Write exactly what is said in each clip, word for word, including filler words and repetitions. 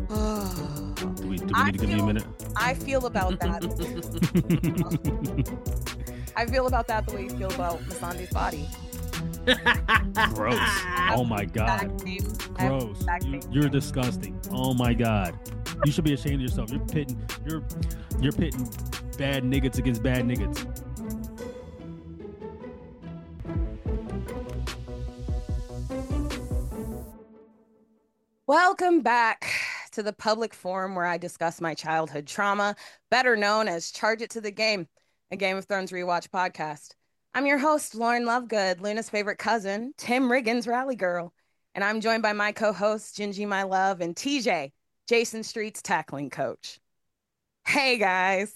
Do we do we I need to give you a feel- minute? I feel about that. I feel about that the way you feel about Masande's body. Gross. Oh my god. Gross. You, you're disgusting. Oh my god. You should be ashamed of yourself. You're pitting you're you're pitting bad niggas against bad niggas. Welcome back to the public forum where I discuss my childhood trauma, better known as Charge It to the Game, a Game of Thrones rewatch podcast. I'm your host, Lauren Lovegood, Luna's favorite cousin, Tim Riggins' rally girl, and I'm joined by my co-hosts, Gingy My Love and T J, Jason Street's tackling coach. Hey guys.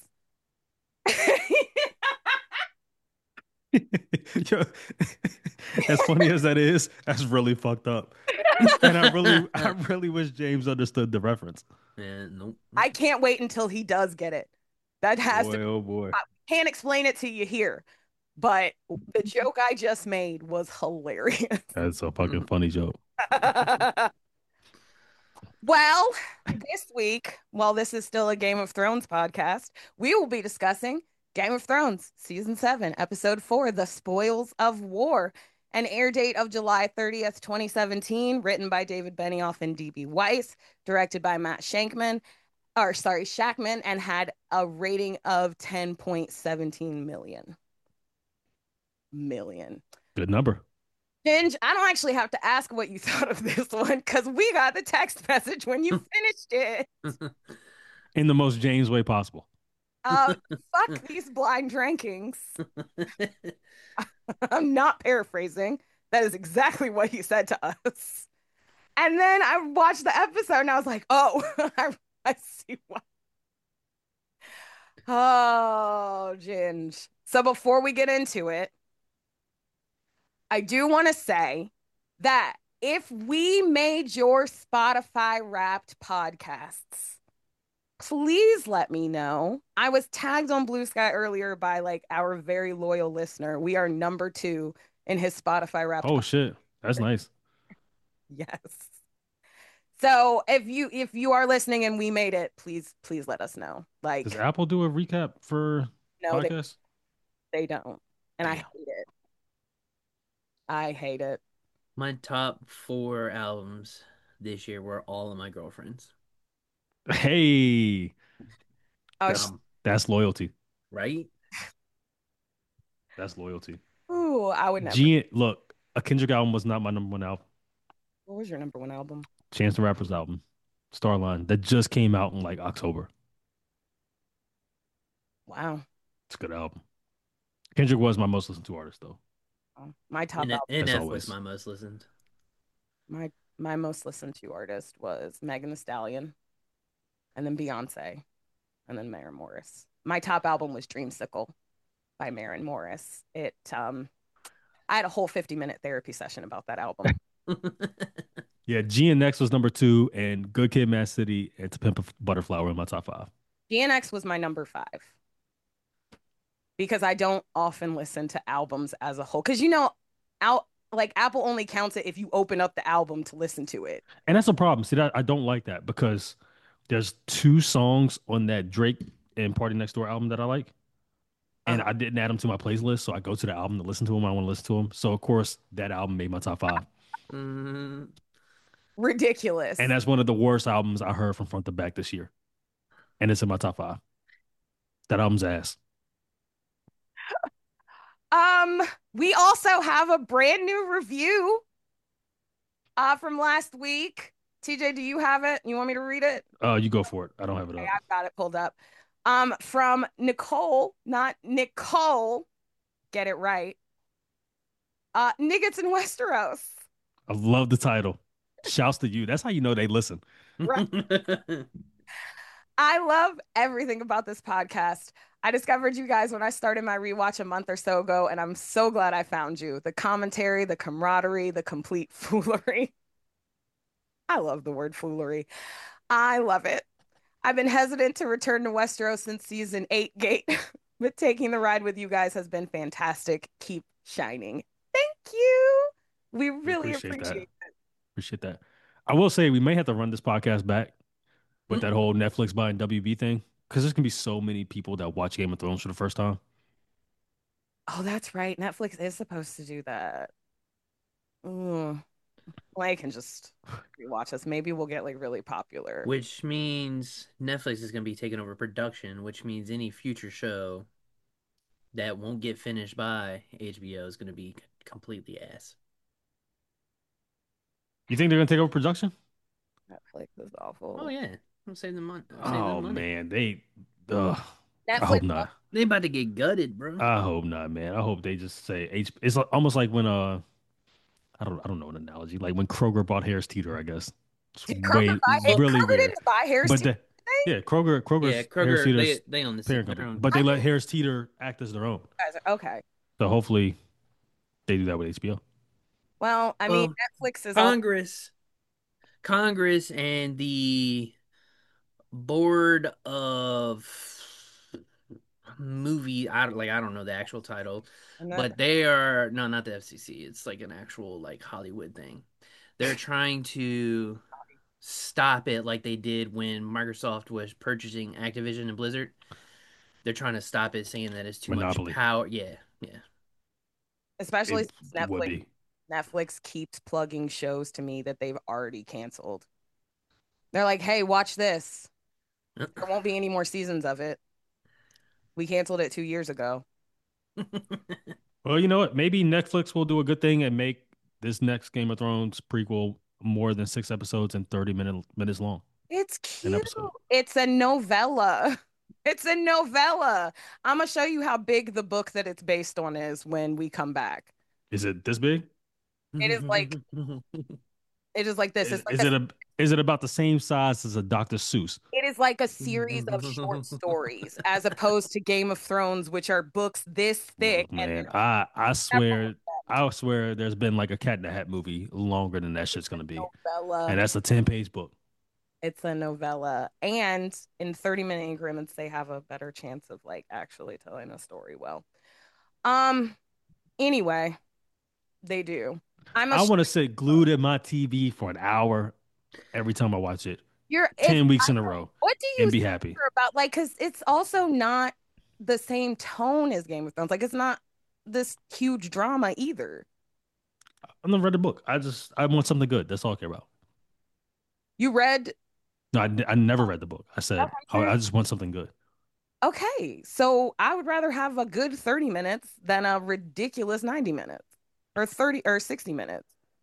Yo, as funny as that is, that's really fucked up. And I really, I really wish James understood the reference. Man, nope. I can't wait until he does get it. That has boy, to. Oh boy! I can't explain it to you here, but the joke I just made was hilarious. That's a fucking funny joke. Well, this week, while this is still a Game of Thrones podcast, we will be discussing Game of Thrones Season seven, Episode four, The Spoils of War, an air date of July thirtieth, twenty seventeen, written by David Benioff and D B Weiss, directed by Matt Shankman, or sorry, Shackman, and had a rating of ten point one seven million. Million. Good number. Ginge, I don't actually have to ask what you thought of this one because we got the text message when you finished it. In the most James way possible. Uh, fuck these blind rankings. I'm not paraphrasing. That is exactly what he said to us. And then I watched the episode and I was like, oh, I, I see why. Oh, Ginge. So before we get into it, I do want to say that if we made your Spotify Wrapped podcasts, please let me know. I was tagged on Blue Sky earlier by like our very loyal listener. We are number two in his Spotify Wrapped. Oh podcast. shit, that's nice. Yes. So if you if you are listening and we made it, please please let us know. Like, does Apple do a recap for no, podcasts? They, they don't, and I hate it. I hate it. My top four albums this year were All of My Girlfriends. Hey, Oh, that's, that's loyalty, right? That's loyalty. Ooh, I would never. G- look, a Kendrick album was not my number one album. What was your number one album? Chance the Rapper's album, Starline, that just came out in like October. Wow, it's a good album. Kendrick was my most listened to artist though. Oh, my top and, album. And F was my most listened. My my most listened to artist was Megan Thee Stallion, and then Beyonce, and then Maren Morris. My top album was Dreamsicle by Maren Morris. It um, I had a whole fifty minute therapy session about that album. Yeah, G N X was number two, and Good Kid, Mad City, and To Pimp a Butterfly were in my top five. G N X was my number five because I don't often listen to albums as a whole. Because you know, out like Apple only counts it if you open up the album to listen to it, and that's a problem. See, that I don't like that because there's two songs on that Drake and Party Next Door album that I like, and uh-huh. I didn't add them to my playlist, so I go to the album to listen to them. I want to listen to them, so of course that album made my top five. Mm-hmm. Ridiculous. And that's one of the worst albums I heard from front to back this year. And it's in my top five. That album's ass. Um, we also have a brand new review uh from last week. T J, do you have it? You want me to read it? Oh, uh, you go for it. I don't have it okay, up. I've got it pulled up. Um, from Nicole, not Nicole. Get it right. Uh, Niggas in Westeros. I love the title. Shouts to you. That's how you know they listen. Right. I love everything about this podcast. I discovered you guys when I started my rewatch a month or so ago, and I'm so glad I found you. The commentary, the camaraderie, the complete foolery. I love the word foolery. I love it. I've been hesitant to return to Westeros since season eight gate, but taking the ride with you guys has been fantastic. Keep shining. Thank you. We really appreciate, appreciate that. it. Appreciate that. I will say we may have to run this podcast back with that whole Netflix buying W B thing. Because there's gonna be so many people that watch Game of Thrones for the first time. Oh, that's right. Netflix is supposed to do that. Ooh. Well, I can just rewatch us. Maybe we'll get like really popular. Which means Netflix is going to be taking over production, which means any future show that won't get finished by H B O is going to be completely ass. You think they're gonna take over production? Netflix is Oh awful. yeah, I'm saving them money. I'm saving them Oh money. man, they. Ugh, I Netflix. hope not. They about to get gutted, bro. I hope not, man. I hope they just say H. It's like- almost like when uh, I don't, I don't know an analogy. Like when Kroger bought Harris Teeter, I guess. It's Did Kroger way buy it? really Kroger weird. didn't buy Harris But Teeter, the yeah, Kroger, Yeah, Kroger's Harris Kroger. They Teeter's they own this parent their company, own. but they I let think Harris Teeter act as their own. you guys are okay. So hopefully they do that with H B O. Well, I mean, Well, Netflix is all Congress, Congress, and the board of movie. I don't like. I don't know the actual title, and that but they are no, not the F C C. It's like an actual like Hollywood thing. They're trying to stop it like they did when Microsoft was purchasing Activision and Blizzard. They're trying to stop it, saying that it's too much Monopoly. power. Yeah, yeah. especially It since would Netflix be. Netflix keeps plugging shows to me that they've already canceled. They're like, "Hey, watch this. There won't be any more seasons of it. We canceled it two years ago." Well, you know what? Maybe Netflix will do a good thing and make this next Game of Thrones prequel more than six episodes and thirty minute, minutes long. It's An cute. episode. It's a novella. It's a novella. I'm gonna show you how big the book that it's based on is when we come back. Is it this big? It is like it is like this. Is, It's like is a it a is it about the same size as a doctor Seuss? it is like a series of short stories as opposed to Game of Thrones, which are books this thick Oh and man, I I they're swear I swear there's been like a Cat in the Hat movie longer than that shit's gonna be, and novella. that's a ten page book. It's a novella. And in thirty minute increments, they have a better chance of like actually telling a story well. Um, anyway, they do. I'm a I sh- want to sit glued at my T V for an hour every time I watch it, you're if ten weeks in a row, what do you and be think happy. about like because it's also not the same tone as Game of Thrones. Like it's not this huge drama either. I've never read the book. I just I want something good. That's all I care about. You read No, I, I never read the book. I said I, I just want something good. okay, so I would rather have a good thirty minutes than a ridiculous ninety minutes or thirty or sixty minutes.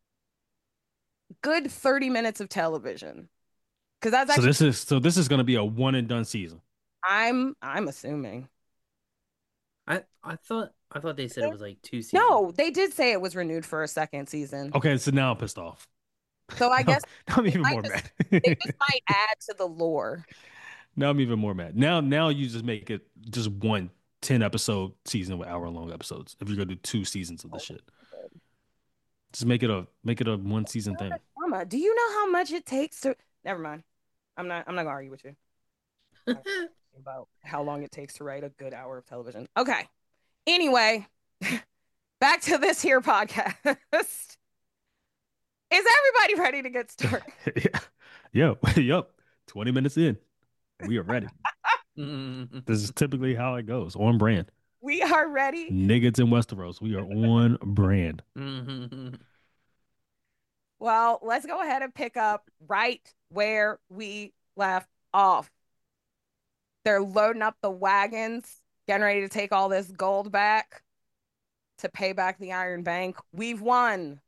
Good thirty minutes of television. Because that's So actually this is so this is going to be a one and done season. I'm I'm assuming. I I thought I thought they said it was like two seasons. No, they did say it was renewed for a second season. Okay, so now I'm pissed off. So I Now, guess now I'm they even might more just mad. they just might add to the lore. Now I'm even more mad. Now now you just make it just one ten episode season with hour long episodes. If you're gonna do two seasons of this shit, just make it a make it a one season thing. Mama, do you know how much it takes to never mind. I'm not I'm not gonna argue with you about how long it takes to write a good hour of television. Okay. Anyway, back to this here podcast. Is everybody ready to get started? Yeah. Yo, yup. twenty minutes in. We are ready. This is typically how it goes. On brand. We are ready. Niggas in Westeros. We are on brand. Well, let's go ahead and pick up right where we left off. They're loading up the wagons, getting ready to take all this gold back to pay back the Iron Bank. We've won.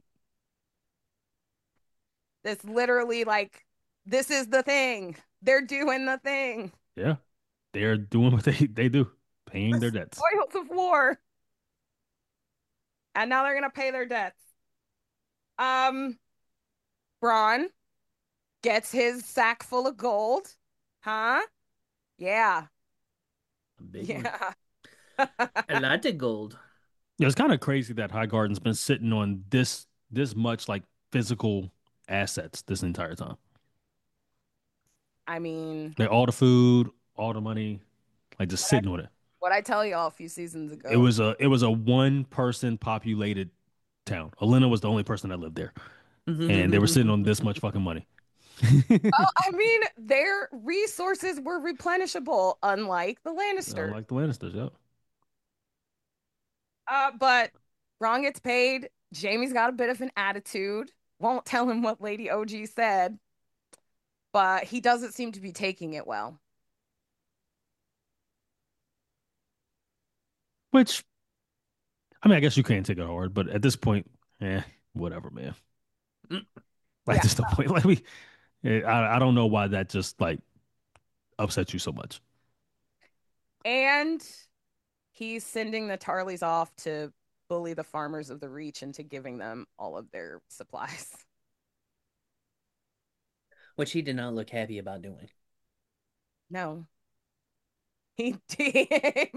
It's literally like, this is the thing. They're doing the thing. Yeah. They're doing what they, they do. Paying their debts. Spoils of war. And now they're gonna pay their debts. Um Bronn gets his sack full of gold. Huh? Yeah. A big one. Yeah. A lot of gold. Yeah, it's kind of crazy that High Garden's been sitting on this this much like physical assets this entire time. I mean, Like all the food, all the money, like just sitting on it. what I tell y'all a few seasons ago. It was a it was a one person populated town. Olenna was the only person that lived there, and they were sitting on this much fucking money. Well, I mean, their resources were replenishable, unlike the Lannisters. Unlike the Lannisters, yep. Uh, but Ron gets paid. Jamie's got a bit of an attitude. Won't tell him what Lady O G said, but he doesn't seem to be taking it well. Which, I mean, I guess you can't take it hard, but at this point, eh, whatever, man. Mm. Like, Yeah. just the point. Like, we, eh, I, I don't know why that just like upsets you so much. And he's sending the Tarleys off to bully the farmers of the Reach into giving them all of their supplies. Which he did not look happy about doing. No, he did.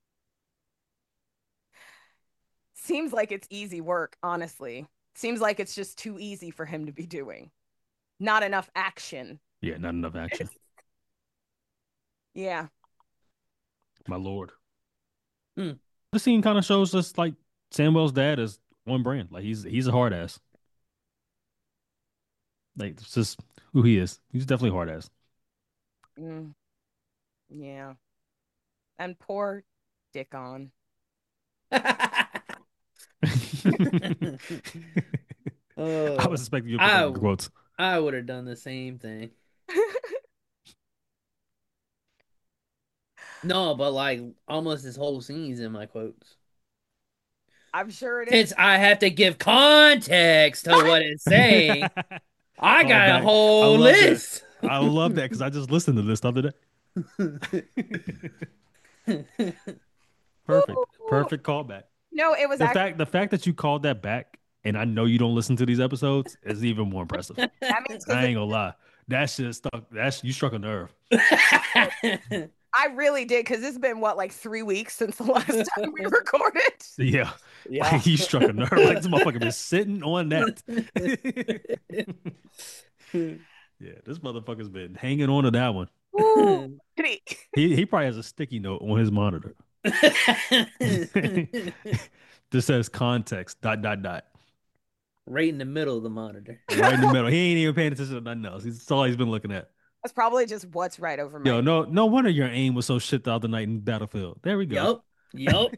Seems like it's easy work, honestly. Seems like it's just too easy for him to be doing. Not enough action. Yeah, not enough action. Yeah. My lord. Hmm. The scene kind of shows us like Samwell's dad is one brand. Like he's he's a hard ass. Like it's just who he is. He's definitely hard ass. Mm, yeah. And poor Dickon. I Oh, was expecting you to put that I in quotes. I would have done the same thing. No, but like almost this whole scene's in my quotes. I'm sure it Since is. I have to give context to what it's saying, I Call got a back. I whole love that. list. I love that because I just listened to this the other day. Perfect. Ooh. Perfect callback. No, it was The actually fact the fact that you called that back and I know you don't listen to these episodes is even more impressive. that means because I ain't gonna lie. That shit stuck. That's you struck a nerve. I really did because it's been what like three weeks since the last time we recorded. Yeah. Yeah. Like you struck a nerve. Like this motherfucker been sitting on that. Yeah, this motherfucker's been hanging on to that one. Ooh, kitty. He he probably has a sticky note on his monitor. This says context dot dot dot. Right in the middle of the monitor. Right in the middle. He ain't even paying attention to nothing else. He's that's all he's been looking at. That's probably just what's right over my Yo, head. no, no wonder your aim was so shit the other night in Battlefield. There we go. Yup. Yup.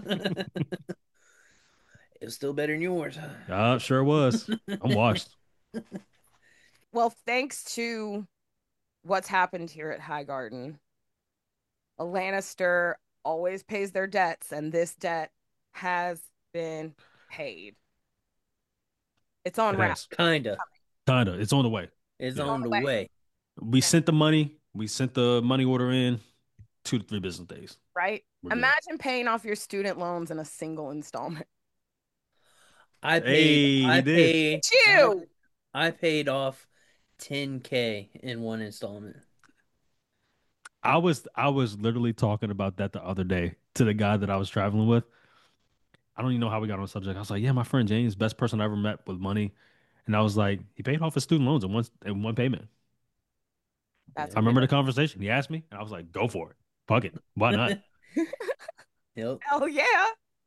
It was still better than yours. Uh, sure was. I'm washed. Well, thanks to what's happened here at Highgarden, a Lannister always pays their debts, and this debt has been paid. It's on It wrap. has. Kinda. Kinda. It's on the way. It's Yeah. on the way. way. We sent the money. We sent the money order in two to three business days. Right? We're good. Imagine paying off your student loans in a single installment. I Hey, paid I he did. paid I, You. I paid off ten K in one installment. I was I was literally talking about that the other day to the guy that I was traveling with. I don't even know how we got on the subject. I was like, yeah, my friend James, best person I ever met with money. And I was like, he paid off his student loans in one in one payment. That's I remember the conversation. He asked me, and I was like, go for it. Fuck it. Why not? Yep. hell yeah.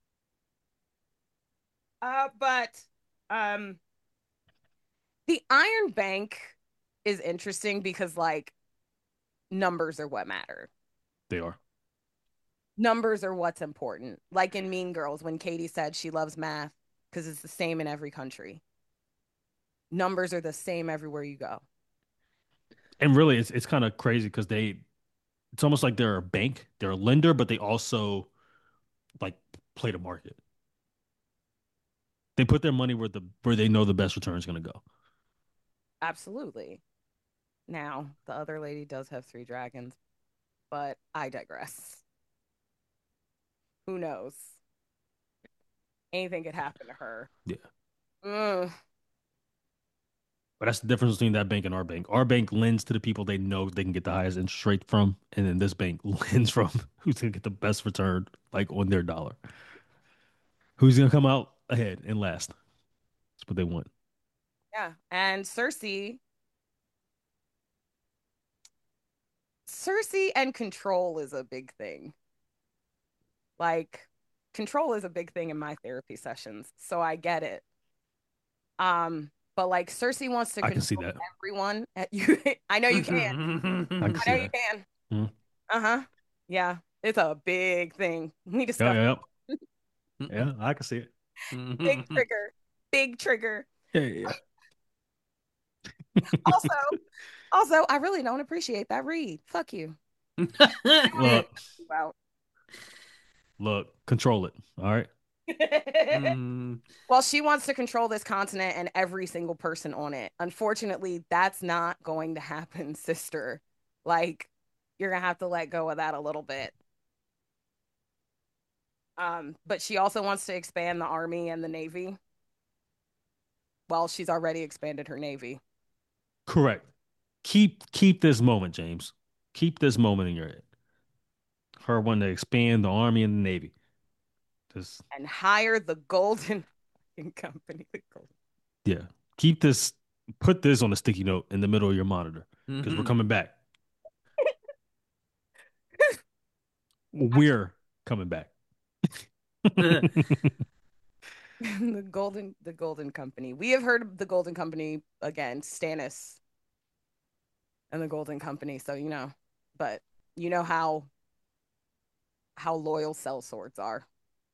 Uh, but um, the Iron Bank is interesting because like numbers are what matter. They are. Numbers are what's important. Like in Mean Girls, when Katie said she loves math because it's the same in every country. Numbers are the same everywhere you go. And really, it's it's kind of crazy because they, it's almost like they're a bank, they're a lender, but they also like play the market. They put their money where the where they know the best return is going to go. Absolutely. Now, the other lady does have three dragons, but I digress. Who knows? Anything could happen to her. Yeah. Mm, But that's the difference between that bank and our bank. Our bank lends to the people they know they can get the highest interest rate from, and then this bank lends from who's going to get the best return, like on their dollar. Who's going to come out ahead and last? That's what they want. yeah. And Cersei, Cersei and control is a big thing. Like, control is a big thing in my therapy sessions, so I get it. Um, but like Cersei wants to I can see control that. everyone. At you, I know you can. I can I see know you that. can. Mm. Uh-huh. Yeah, it's a big thing. We Yeah, discussed yeah, yeah. Yeah, I can see it. big trigger, big trigger. Yeah, yeah, Also, yeah. also, I really don't appreciate that read. Fuck you. Look, Wow. look, control it. All right. Mm. Well, she wants to control this continent and every single person on it. Unfortunately, that's not going to happen, sister. Like, you're gonna have to let go of that a little bit. Um, but she also wants to expand the army and the navy. Well, she's already expanded her navy. Correct. Keep keep this moment, James. Keep this moment in your head. Her wanting to expand the army and the navy. Just And hire the golden company. The golden. yeah. Keep this. Put this on a sticky note in the middle of your monitor because we're coming back. We're coming back. the golden the golden company. We have heard of the golden company again, Stannis and the golden company. So you know, but you know how how loyal sellswords are.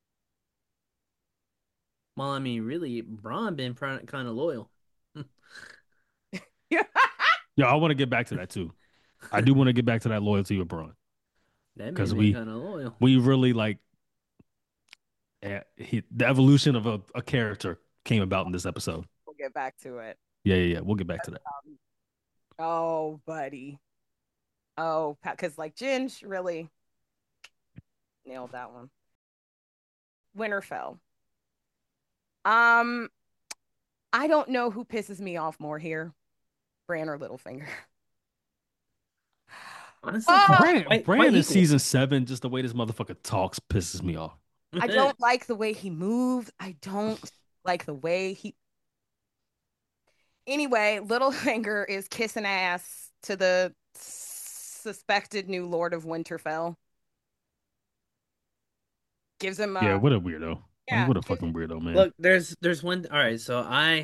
Well, I mean, really, Braun been kind of loyal. Yeah. Yeah, I want to get back to that too. I do want to get back to that loyalty with Braun That man because been we kind of loyal. we really like eh, he, the evolution of a, a character came about in this episode. We'll get back to it. Yeah, yeah, yeah. We'll get back to that. Um, oh, buddy. Oh, because like Ginge really nailed that one. Winterfell. Um, I don't know who pisses me off more here, Bran or Littlefinger. Honestly, Oh, quite, Bran, quite, Bran quite in equal. season seven, just the way this motherfucker talks pisses me off. I don't like the way he moves. I don't like the way he. Anyway, Littlefinger is kissing ass to the suspected new Lord of Winterfell. Gives him Yeah, a what a weirdo. Like, yeah. what a gives- fucking weirdo, man. Look, there's there's one. All right, so I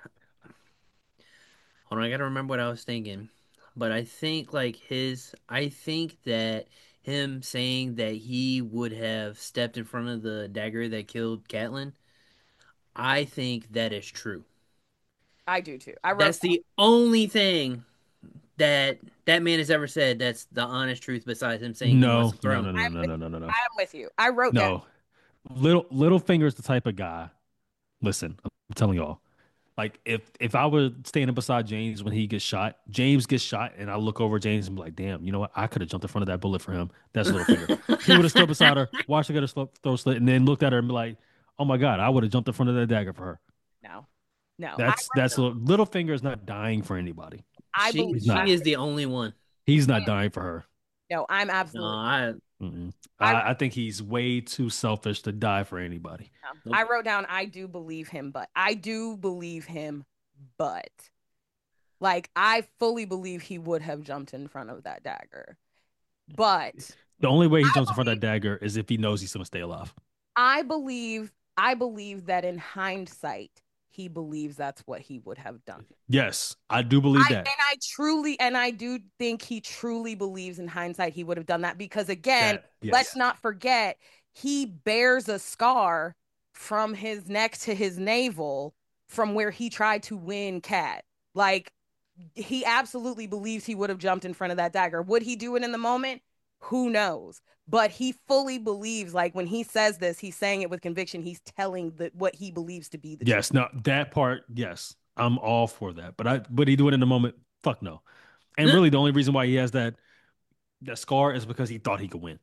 hold on. I gotta remember what I was thinking, but I think like his. I think that him saying that he would have stepped in front of the dagger that killed Catelyn. I think that is true. I do too. I wrote That's the only thing that that man has ever said that's the honest truth besides him saying he wants No, the no, throne. no, no, I'm no, with, no, no, no, no. I'm with you. I wrote down. No. Little Littlefinger's the type of guy. Listen, I'm telling y'all. Like if if I were standing beside James when he gets shot, James gets shot, and I look over at James and be like, "Damn, you know what? I could have jumped in front of that bullet for him." That's Littlefinger. He would have stood beside her, watched her get her sl- throat slit, and then looked at her and be like, "Oh my God, I would have jumped in front of that dagger for her." No, no. I That's that's Littlefinger is not dying for anybody. I She believe He's she not. is the only one. He's not dying for her. no. I'm No, absolutely. I Mm-mm. I I, I think he's way too selfish to die for anybody. nope. I wrote down. I do believe him, but I do believe him, but like I fully believe he would have jumped in front of that dagger. But The only way he I jumps in front of believe, that dagger is if he knows he's gonna stay alive. I believe, I believe that in hindsight, he believes that's what he would have done. Yes, I do believe I, that. and I truly, and I do think he truly believes in hindsight he would have done that because again, That yes. let's not forget he bears a scar from his neck to his navel from where he tried to win Cat. Like he absolutely believes he would have jumped in front of that dagger. Would he do it in the moment? Who knows? But he fully believes, like when he says this, he's saying it with conviction. He's telling the what he believes to be the Yes, truth. no, that part, yes, I'm all for that. But I, would he do it in the moment? Fuck no. And really, the only reason why he has that that scar is because he thought he could win.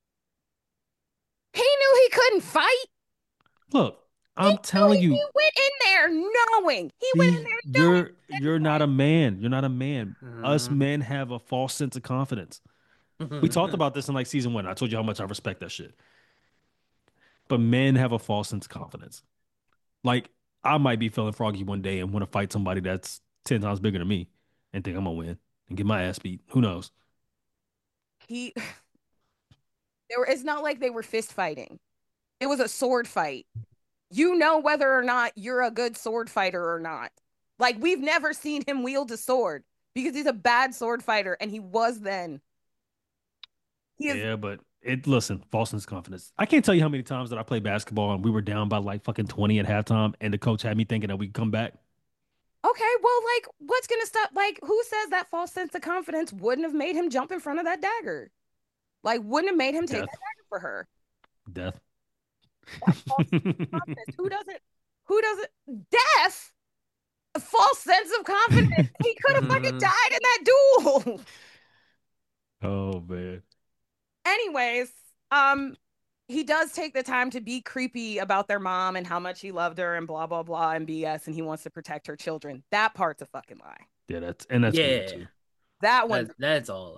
He knew he couldn't fight. Look, He I'm knew telling he, you, he went in there knowing. He went in the, there knowing. you're you're not a man. You're not a man. Us Uh, men have a false sense of confidence. We talked about this in like season one. I told you how much I respect that shit. But men have a false sense of confidence. Like I might be feeling froggy one day and want to fight somebody that's ten times bigger than me and think I'm gonna win and get my ass beat. Who knows? He they were it's not like they were fist fighting. It was a sword fight. You know whether or not you're a good sword fighter or not. Like we've never seen him wield a sword because he's a bad sword fighter and he was then. He is Yeah, but it listen, false sense of confidence. I can't tell you how many times that I played basketball and we were down by like fucking twenty at halftime and the coach had me thinking that we could come back. okay. Well, like, what's gonna stop? Like, who says that false sense of confidence wouldn't have made him jump in front of that dagger? Like, wouldn't have made him take that Death. dagger for her? Death. That false sense of confidence. Who doesn't? Who doesn't? Death. A false sense of confidence. He could have fucking died in that duel. Oh man. Anyways, um, he does take the time to be creepy about their mom and how much he loved her and blah blah blah and B S and he wants to protect her children. That part's a fucking lie. Yeah, that's and that's weird Yeah, too. That that, one's that's all.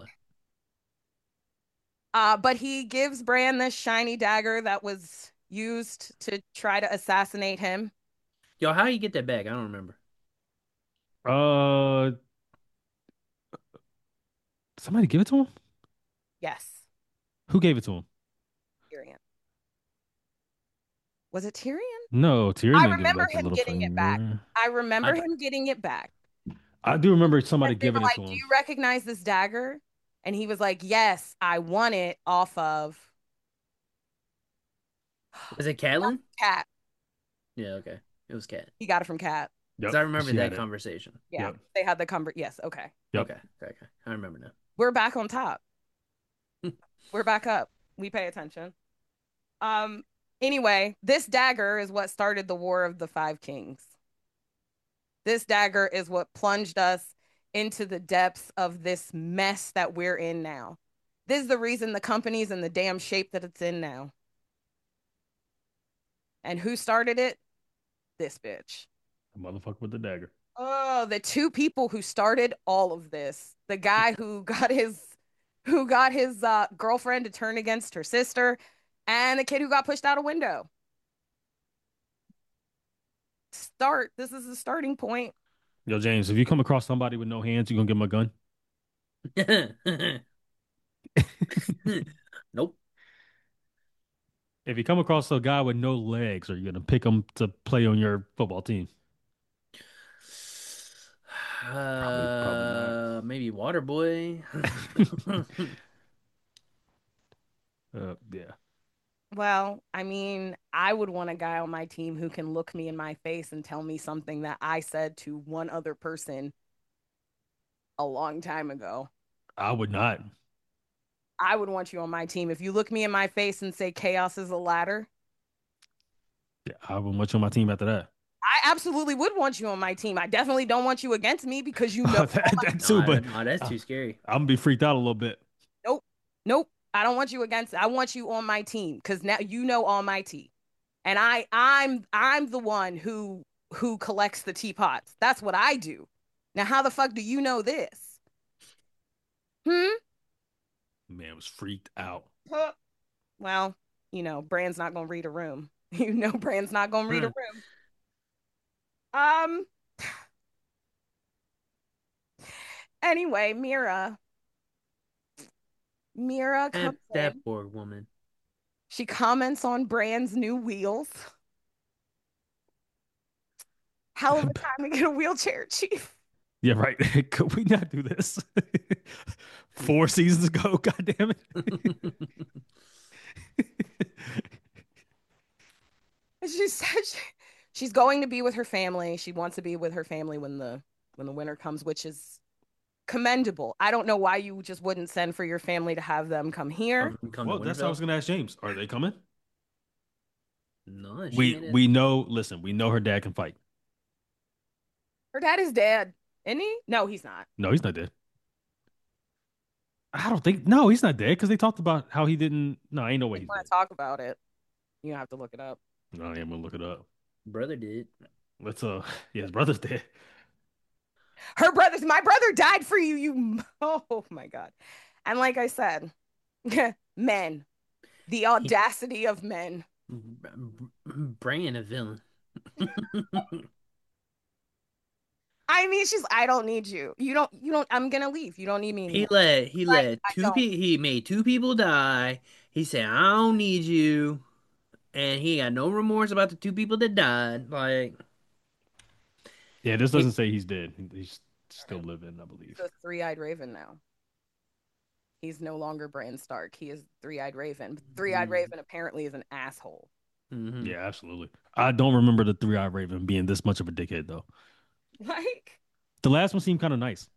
uh, but he gives Bran this shiny dagger that was used to try to assassinate him. Yo, how you get that back? I don't remember. Uh, somebody give it to him? Yes, Who gave it to him? Tyrion. Was it Tyrion? No, Tyrion I didn't give him remember like the him little getting it back. finger. I remember I him getting it back. I do remember somebody They were giving it like, to "Do him. you recognize this dagger?" And he was like, "Yes, I won it off of Was it Catelyn? Cat. Yeah, okay. It was Cat. He got it from Cat." Because Yep, I remember she that had it. conversation. Yeah, Yep, they had the conver. Yes, okay. yep. Okay, okay, okay. I remember now. We're back on top. We're back up. We pay attention. Um. Anyway, this dagger is what started the War of the Five Kings. This dagger is what plunged us into the depths of this mess that we're in now. This is the reason the company's in the damn shape that it's in now. And who started it? This bitch. The motherfucker with the dagger. Oh, the two people who started all of this. The guy who got his who got his uh, girlfriend to turn against her sister, and the kid who got pushed out a window. Start. This is the starting point. Yo, James, if you come across somebody with no hands, you gonna give him a gun? Nope. If you come across a guy with no legs, are you gonna pick him to play on your football team? Probably, probably not. Uh, maybe Waterboy. Uh, yeah. Well, I mean, I would want a guy on my team who can look me in my face and tell me something that I said to one other person a long time ago. I would not. I would want you on my team. If you look me in my face and say chaos is a ladder, Yeah, I would want you on my team after that. I absolutely would want you on my team. I definitely don't want you against me because you know, Oh, that, that too, No, but no, that's uh, too scary. I'm gonna be freaked out a little bit. nope, nope. I don't want you against. I want you on my team because now you know Almighty, and I, I'm, I'm the one who who collects the teapots. That's what I do. Now, how the fuck do you know this? Hmm. Man, I was freaked out. Huh. Well, you know, Brand's not gonna read a room. You know, Brand's not gonna read a Huh. room. Um. Anyway, Mira. Mira That, comes that in. poor woman. She comments on Brand's new wheels. Hell of a time to get a wheelchair, Chief. Yeah, right. Could we not do this? Four seasons ago, God damn it. She said she, she's going to be with her family. She wants to be with her family when the when the winter comes, which is commendable. I don't know why you just wouldn't send for your family to have them come here. Come, come to Well, that's what I was Winterfell. gonna ask James. Are they coming? No, she We made it. we know. Listen, we know her dad can fight. Her dad is dead, isn't he? No, he's not. No, he's not dead. I don't think. No, he's not dead because they talked about how he didn't. No, ain't no way If you he's want dead. to talk about it, you have to look it up. No, I am gonna look it up. Brother did. Let's uh, yeah, his brother's dead. Her brother's my brother died for you. You oh my god. And like I said, men, the He, audacity of men. Bran a villain. I mean, she's I don't need you. You don't you don't I'm gonna leave. You don't need me He anymore. let he Like, let I two don't. pe he made two people die. He said, "I don't need you," and he got no remorse about the two people that died. Like, Yeah, this He- doesn't say he's dead. He's still He's living, I believe. the three-eyed raven now. He's no longer Bran Stark. He is three-eyed raven. Three-eyed mm, raven apparently is an asshole. mhm. Yeah, absolutely. I don't remember the three eyed raven being this much of a dickhead though. Like The last one seemed kind of nice.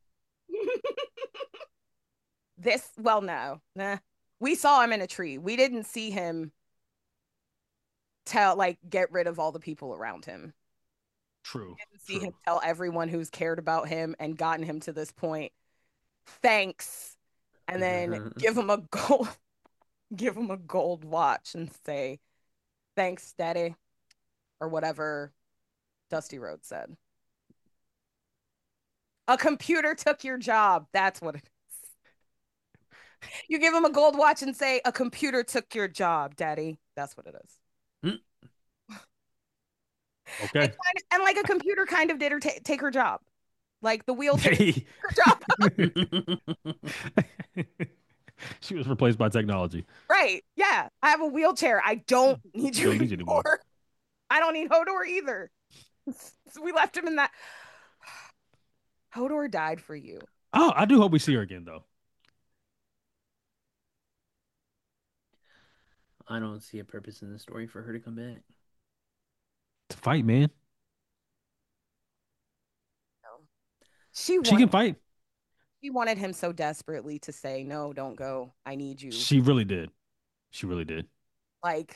this, well, no, nah. We saw him in a tree. We didn't see him tell, like, get rid of all the people around him. True. Didn't see him True. tell everyone who's cared about him and gotten him to this point, thanks, and then give him a gold, give him a gold watch and say, thanks, Daddy, or whatever Dusty Rhodes said. A computer took your job. That's what it is. You give him a gold watch and say, a computer took your job, Daddy. That's what it is. Mm. Okay. And, kind of, and like a computer kind of did her ta take her job. Like the wheelchair took Hey. her job. She was replaced by technology. Right. Yeah. I have a wheelchair. I don't need you Don't need you anymore. anymore. I don't need Hodor either. So we left him in that. Hodor died for you. Oh, I do hope we see her again though. I don't see a purpose in the story for her to come back. To fight, man. No. She She can wanted fight. she wanted him so desperately to say, no, don't go. I need you. She really did. She really did. Like,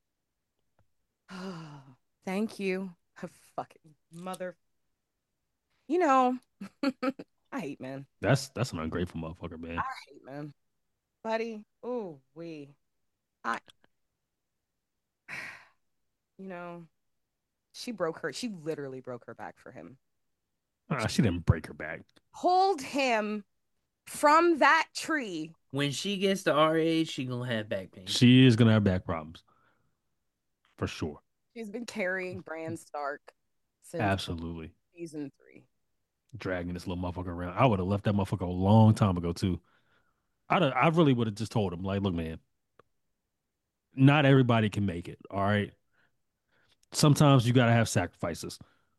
thank you. Fucking mother. You know, I hate men. That's that's an ungrateful motherfucker, I man. hate men. Buddy. Oh, we. I, you know, she broke her, she literally broke her back for him. Ah, she didn't break her back. Pulled him from that tree. When she gets to our age, she gonna have back pain. She is gonna have back problems. For sure. She's been carrying Bran Stark since Absolutely. season three. Dragging this little motherfucker around. I would have left that motherfucker a long time ago too. I'd have, I really would have just told him, like, look, man, not everybody can make it. All right. Sometimes you gotta have sacrifices.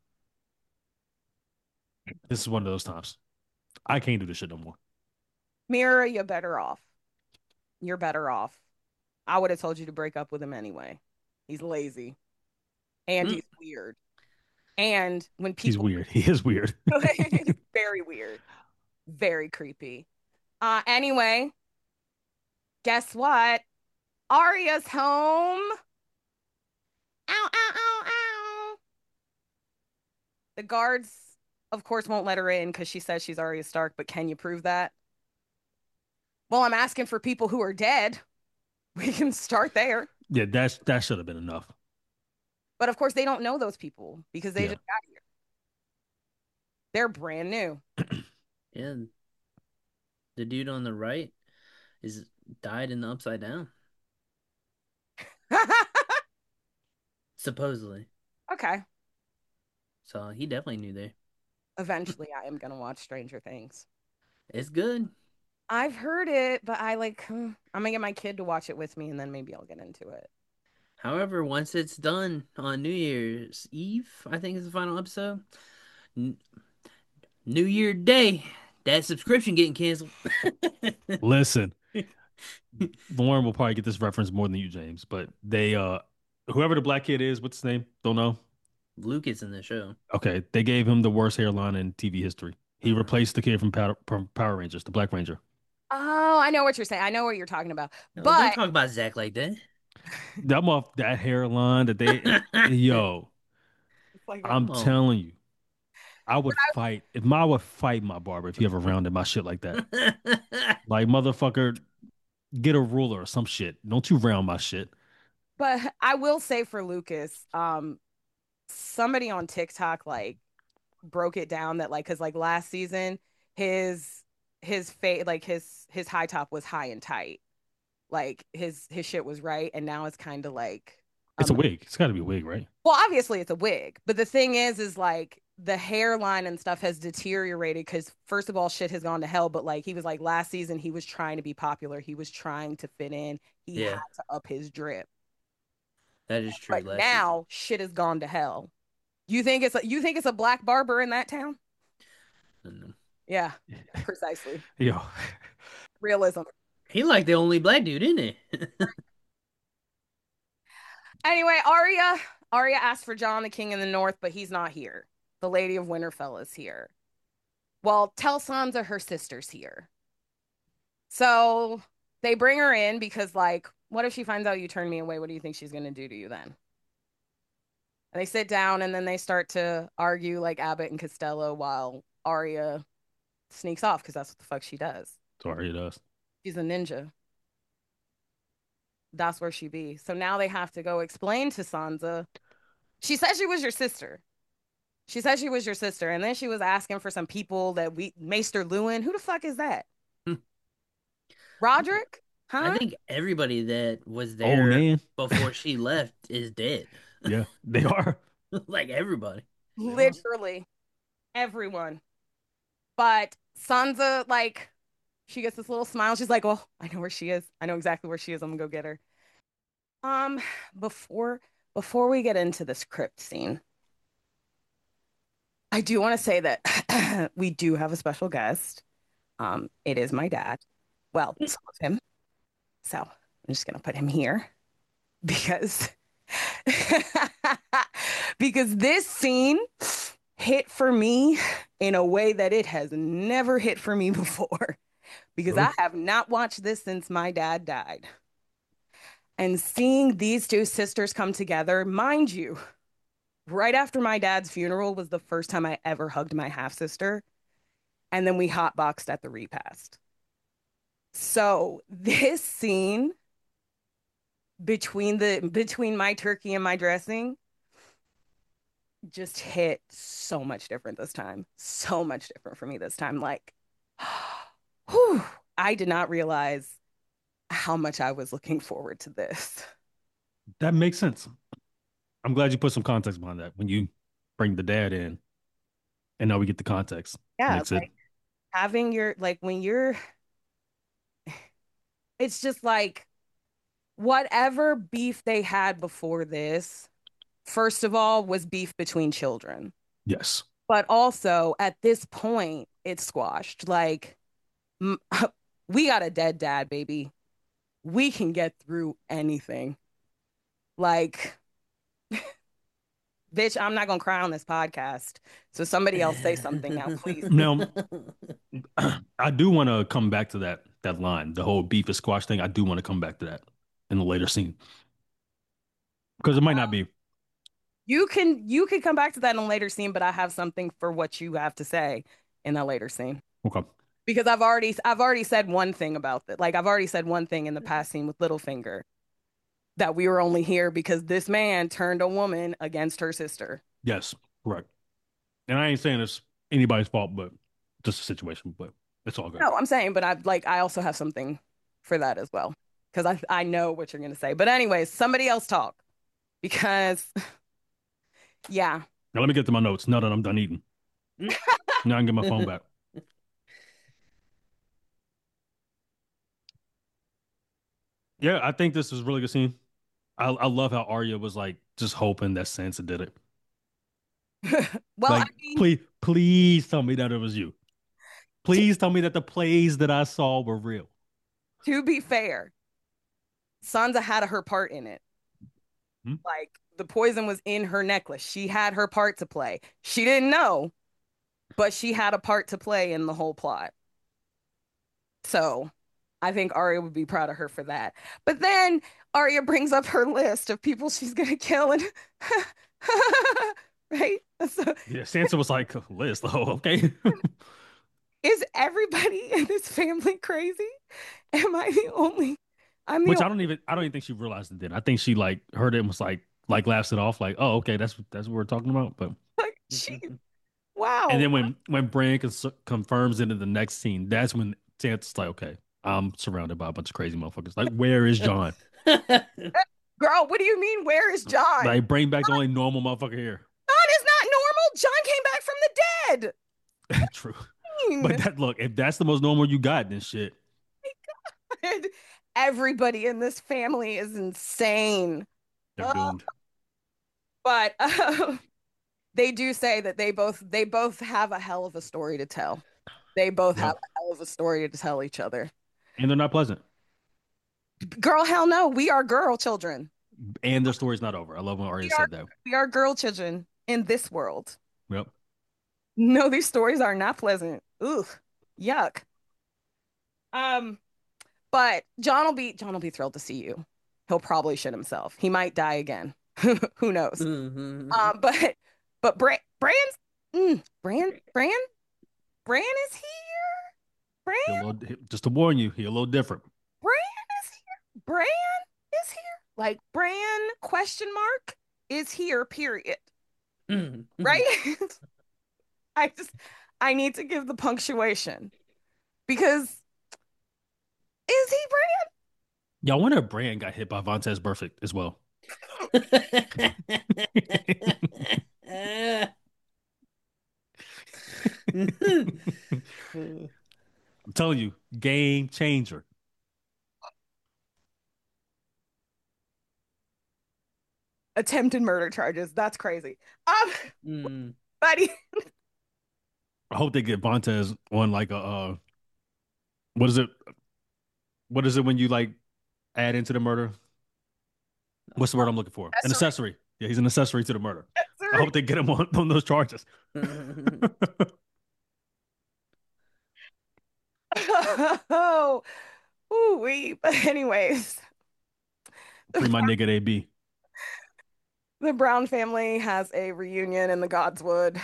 This is one of those times. I can't do this shit no more. Mira, you're better off. You're better off. I would have told you to break up with him anyway. He's lazy and Mm. he's weird. And when He's people, weird. He is weird. very weird, very creepy. Uh, anyway, guess what? Arya's home. Ow, ow, ow, ow. The guards, of course, won't let her in because she says she's Arya Stark, but can you prove that? Well, I'm asking for people who are dead. We can start there. Yeah, that's that should have been enough. But of course, they don't know those people because they Yeah. just got here. They're brand new. Yeah, the dude on the right is died in the Upside Down, supposedly. Okay. So he definitely knew there. Eventually, I am going to watch Stranger Things. It's good. I've heard it, but I like, hmm, I'm going to get my kid to watch it with me and then maybe I'll get into it. However, once it's done on New Year's Eve, I think is the final episode. N- New Year Day, that subscription getting canceled. Listen, Lauren will probably get this reference more than you, James. But they, uh, whoever the black kid is, what's his name? Don't know. Lucas in the show. Okay, they gave him the worst hairline in T V history. He Uh-huh. replaced the kid from Power, from Power Rangers, the Black Ranger. Oh, I know what you're saying. I know what you're talking about. No, But don't talk about Zach like that. That off that hairline that they, yo, it's like, I'm Come on. telling you, I would fight if my I would fight my barber if he ever rounded my shit like that. Like motherfucker, get a ruler or some shit. Don't you round my shit. but I will say for Lucas, um, somebody on TikTok like broke it down that like because like last season his his face like his his high top was high and tight, like his his shit was right, and now it's kind of like It's a um wig. It's got to be a wig, right? well, obviously it's a wig, but the thing is is like the hairline and stuff has deteriorated because first of all shit has gone to hell, but like he was like last season he was trying to be popular, he was trying to fit in, he Yeah. had to up his drip, That is true. but Last now shit has gone to hell. You think it's a, you think it's a black barber in that town? And Yeah, precisely. Yo, Realism. he like the only black dude, isn't he? Anyway, Arya Arya asked for Jon the King in the North, but he's not here. The Lady of Winterfell is here. Well, tell Sansa her sister's here. So they bring her in because, like, what if she finds out you turn me away? What do you think she's gonna do to you then? And they sit down and then they start to argue like Abbott and Costello while Arya sneaks off because that's what the fuck she does. sorry, it does. She's a ninja. That's where she be. So now they have to go explain to Sansa. She said she was your sister. She said she was your sister, and then she was asking for some people that we Maester Lewin. Who the fuck is that? Roderick? I Huh? think everybody that was Oh there man, before she left is dead. yeah, they are. Like everybody. They are. Literally everyone. But Sansa, like, she gets this little smile. She's like, "Well, I know where she is. I know exactly where she is. I'm gonna go get her." Um, before before we get into this crypt scene, I do want to say that we do have a special guest. Um, it is my dad. Well, some of him. So I'm just gonna put him here because because this scene hit for me in a way that it has never hit for me before. Because Really? I have not watched this since my dad died. And seeing these two sisters come together, mind you, right after my dad's funeral was the first time I ever hugged my half sister. And then we hotboxed at the repast. So this scene between the between my turkey and my dressing just hit so much different this time. So much different for me this time. Like, whew, I did not realize how much I was looking forward to this. That makes sense. I'm glad you put some context behind that. When you bring the dad in, and now we get the context. Yeah, Makes it. like having your like when you're it's just like whatever beef they had before this, first of all, was beef between children. Yes. But also at this point, it's squashed. Like m- we got a dead dad, baby. We can get through anything. Like, bitch, I'm not gonna cry on this podcast. So somebody else say something now, please. Now, I do want to come back to that that line, the whole beef is squash thing. I do want to come back to that in the later scene because it might not be. You can you can come back to that in a later scene, but I have something for what you have to say in that later scene. Okay. Because I've already I've already said one thing about that. Like I've already said one thing in the past scene with Littlefinger that we were only here because this man turned a woman against her sister. Yes. Correct. And I ain't saying it's anybody's fault, but just a situation. But it's all good. No, I'm saying, but I like I also have something for that as well because I I know what you're gonna say. But anyways, somebody else talk because yeah, Now let me get to my notes. Now that I'm done eating, now I can get my phone back. Yeah, I think this is a really good scene. I I love how Arya was like just hoping that Sansa did it. well, I Like, mean, please, please tell me that it was you. Please tell me that the plays that I saw were real. to be fair, Sansa had her part in it. Hmm? Like the poison was in her necklace. She had her part to play. She didn't know, but she had a part to play in the whole plot. So I think Arya would be proud of her for that. But then Arya brings up her list of people she's gonna kill and right? So Yeah, Sansa was like, Liz, oh, okay. is everybody in this family crazy? Am I the only I'm the Which only I don't even I don't even think she realized it then. I think she like heard it and was like like laughs it off, like, oh, okay, that's that's what we're talking about. But like she and wow. then when when Bran cons- confirms it in the next scene, that's when Sansa's like, okay, I'm surrounded by a bunch of crazy motherfuckers. Like, where is John? Girl, what do you mean? Where is John? Like, bring back the only normal motherfucker here. John is not normal. John came back from the dead. True. But Mean? that look, if that's the most normal you got, then shit, Everybody in this family is insane. they're Uh, doomed. but uh, They do say that they both they both have a hell of a story to tell. They both have Yep. a hell of a story to tell each other. And they're not pleasant. Girl, hell no. We are girl children. And their story's not over. I love when We Arya are said that. we are girl children in this world. Yep. No, these stories are not pleasant. Ugh. Yuck. Um, but John will be John will be thrilled to see you. He'll probably shit himself. He might die again. Who knows? Mhm. Um, but but Bran Bran's mm, Bran Bran Bran is here. Bran He a little, just to warn you, he a little different. Bran is here. Bran is here. Like Bran question mark is here, period. Mhm. Right? I just I need to give the punctuation because is he Y'all wonder if Bran got hit by Vontez Burfict as well. I'm telling you, game changer. attempted murder charges? That's crazy. Um, Mm. buddy. I hope they get Vontez on like a uh, what is it? What is it when you like add into the murder? What's the word I'm looking for? An Accessory. accessory. Yeah, he's an accessory to the murder. I Accessory. hope they get him on, on those charges. Oh, ooh, wee. But anyways, Free my nigga A B. the Brown family has a reunion in the Godswood.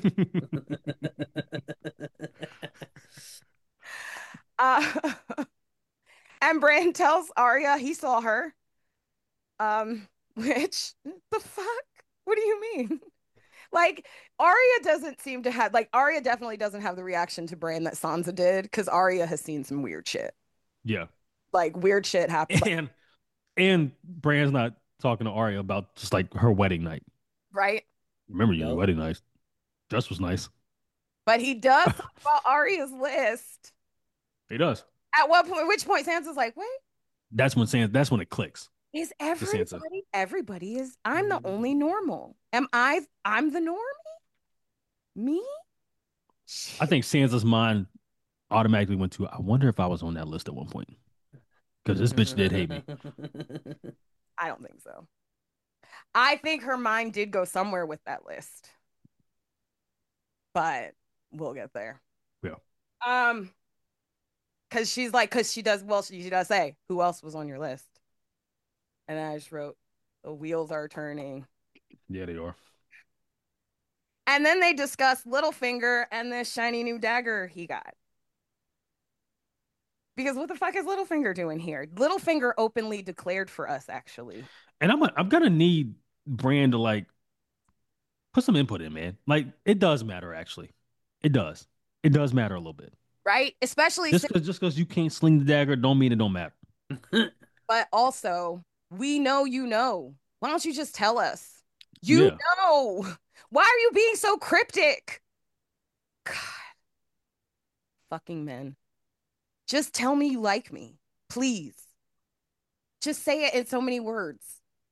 Uh, and Bran tells Arya he saw her. Um, which the fuck? What do you mean? Like Arya doesn't seem to have like Arya definitely doesn't have the reaction to Bran that Sansa did because Arya has seen some weird shit. Yeah. Like weird shit happened. Like, And and Bran's not talking to Arya about just like her wedding night. right? Remember your Nope. wedding night. Dress was nice. But he does talk about Arya's list. He does. At what point, which point Sansa's like, wait, That's when Sansa, that's when it clicks is to Sansa. everybody, everybody is, I'm the Mm. only normal. Am I, I'm the normie? Me? I think Sansa's mind automatically went to, I wonder if I was on that list at one point. Because this bitch did hate me. I don't think so. I think her mind did go somewhere with that list, but we'll get there. Yeah. Um, because she's like, because she does, well, she, she does say, who else was on your list? And I just wrote, the wheels are turning. Yeah, they are. And then they discuss Littlefinger and this shiny new dagger he got. Because what the fuck is Littlefinger doing here? Littlefinger openly declared for us, actually. And I'm I'm gonna need Bran to like put some input in, man. Like it does matter, actually. It does. It does matter a little bit. Right? Especially Just since, because just because you can't sling the dagger don't mean it don't matter. but also, we know you know. Why don't you just tell us? You Yeah. know. Why are you being so cryptic? God, fucking men. Just tell me you like me. Please. Just say it in so many words.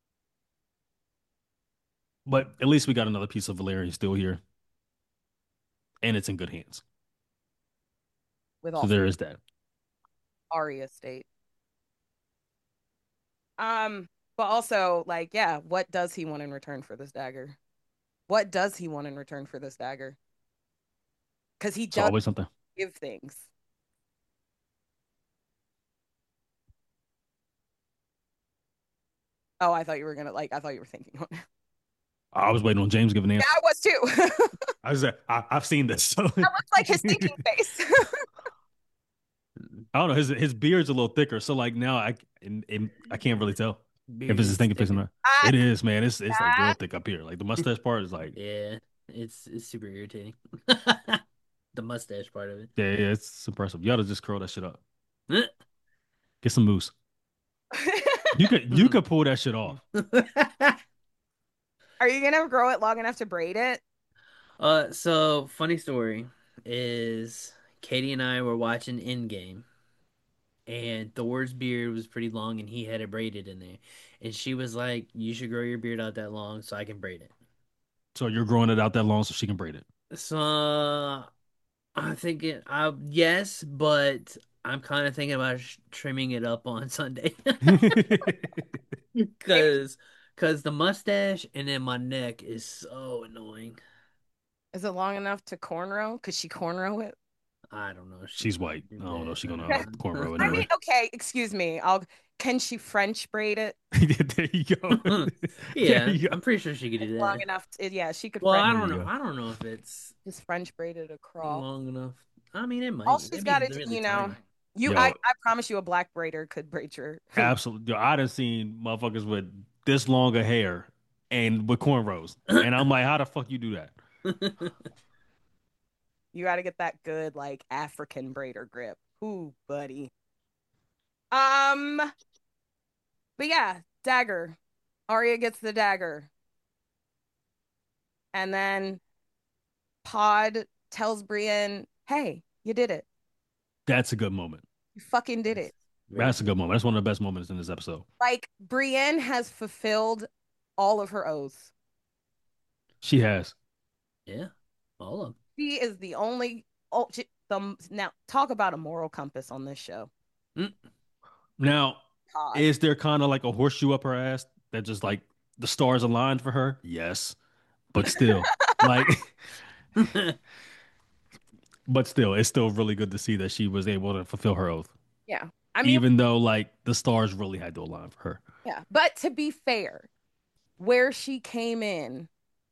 But at least we got another piece of Valerian still here. And it's in good hands. With So all there is that. Arya state. Um, but also, like, yeah, what does he want in return for this dagger? What does he want in return for this dagger? Because he It's does always something. give things. Oh, I thought you were gonna like. I thought you were thinking on it. I was waiting on James giving an Yeah, answer. I was too. I was I, I've seen this. So That looks like his thinking face. I don't know. His his beard's a little thicker, so like now I and, and I can't really tell if Beard it's his is thinking face or thicker. not. Ah, It is, man. It's it's like real ah. thick up here. Like the mustache part is like Yeah, it's it's super irritating. The mustache part of it. yeah, yeah, it's impressive. You ought to just curl that shit up. Get some mousse. You could you could pull that shit off. Are you gonna grow it long enough to braid it? Uh, so funny story is Katie and I were watching Endgame, and Thor's beard was pretty long, and he had it braided in there, and she was like, "You should grow your beard out that long so I can braid it." So you're growing it out that long so she can braid it. So I'm thinking, uh, yes, but I'm kind of thinking about sh trimming it up on Sunday Maybe because because the mustache and then my neck is so annoying. is it long enough to cornrow? Could she cornrow it? I don't know. She She's might white. do I don't know if she's gonna uh, cornrow I that. mean, anyway. okay, excuse me. I'll can she French braid it There you go. There Yeah, you go. I'm pretty sure she could do long that. enough to, yeah, she could Well, French I There don't you know. go. I don't know if it's just French braid it across. long enough. I mean, it All might. she's It'd got be to do, really you know, tiny. you I, Yo, I promise you a black braider could braid your absolutely. Yo, I done seen motherfuckers with this long of hair and with cornrows. And I'm like, how the fuck you do that? you got to get that good like African braider grip. Ooh, buddy. Um, but yeah, dagger. Arya gets the dagger. And then Pod tells Brienne, "Hey, you did it. That's a good moment. You fucking did That's it." very That's a true. good moment. That's one of the best moments in this episode. Like Brienne has fulfilled all of her oaths. She has. Yeah, all of She is the only oh she, the now talk about a moral compass on this show. them. Now, Pod. is there kind of like a horseshoe up her ass that just like the stars aligned for her? Yes. But still, like, Mm. but still, it's still really good to see that she was able to fulfill her oath, Yeah. I mean, even though like the stars really had to align for her. yeah. But to be fair, where she came in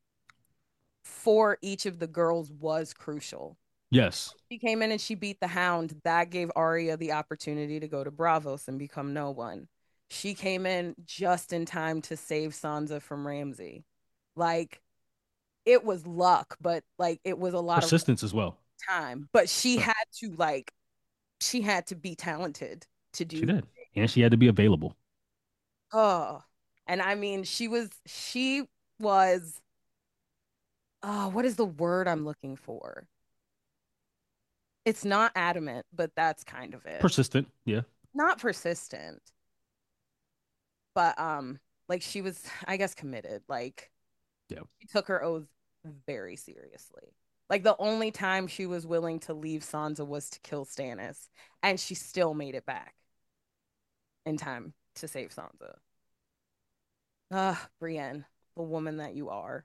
for each of the girls was crucial. Yes, She came in and she beat the Hound. That gave Arya the opportunity to go to Bravos and become no one. She came in just in time to save Sansa from Ramsay. Like it was luck, but like it was a lot of persistence as well. time. But she Right. had to like she had to be talented to She do. did, and she had to be available. Oh, and I mean, she was she was. Oh, what is the word I'm looking for? It's not adamant, but that's kind of it. Persistent, yeah, Not persistent, but um, like she was, I guess, committed. Like yeah. she took her oath very seriously. Like the only time she was willing to leave Sansa was to kill Stannis, and she still made it back in time to save Sansa. Ah, Brienne, the woman that you are.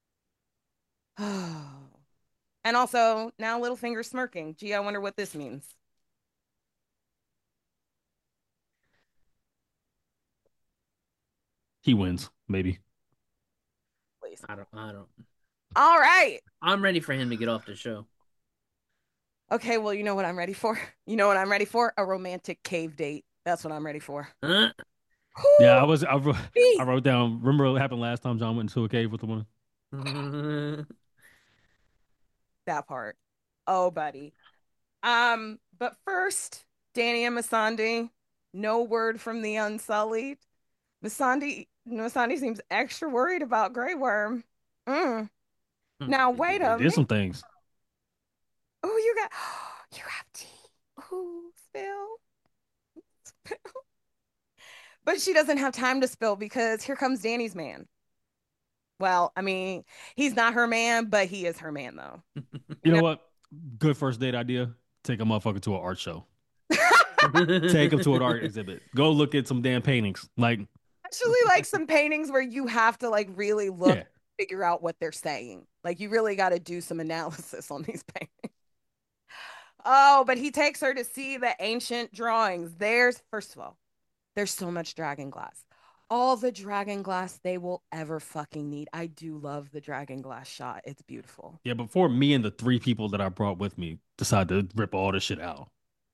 And also now Littlefinger smirking. Gee, I wonder what this means. He wins, maybe. Please. I don't. I don't. All right. I'm ready for him to get off the show. Okay, well, you know what I'm ready for? You know what I'm ready for? A romantic cave date. That's what I'm ready for. Huh? Yeah, I Whoo, was. I wrote, I wrote down. Remember what happened last time John went into a cave with the woman? that part. Oh, buddy. Um, but first, Danny and Masandi. No word from the Unsullied. Masandi, Masandi seems extra worried about Grey Worm. Mm. Now wait They a did minute. some things. Oh, you got you have tea. Ooh, spill. Spill. But she doesn't have time to spill because here comes Danny's man. Well, I mean, he's not her man, but he is her man though. You You know know? what? Good first date idea. Take a motherfucker to an art show. Take him to an art exhibit. Go look at some damn paintings. Like, Actually like some paintings where you have to like really look, yeah, figure out what they're saying. Like you really got to do some analysis on these paintings. Oh, but he takes her to see the ancient drawings. There's, first of all, there's so much dragon glass. All the dragon glass they will ever fucking need. I do love the dragon glass shot. It's beautiful. yeah. Before me and the three people that I brought with me decide to rip all this shit out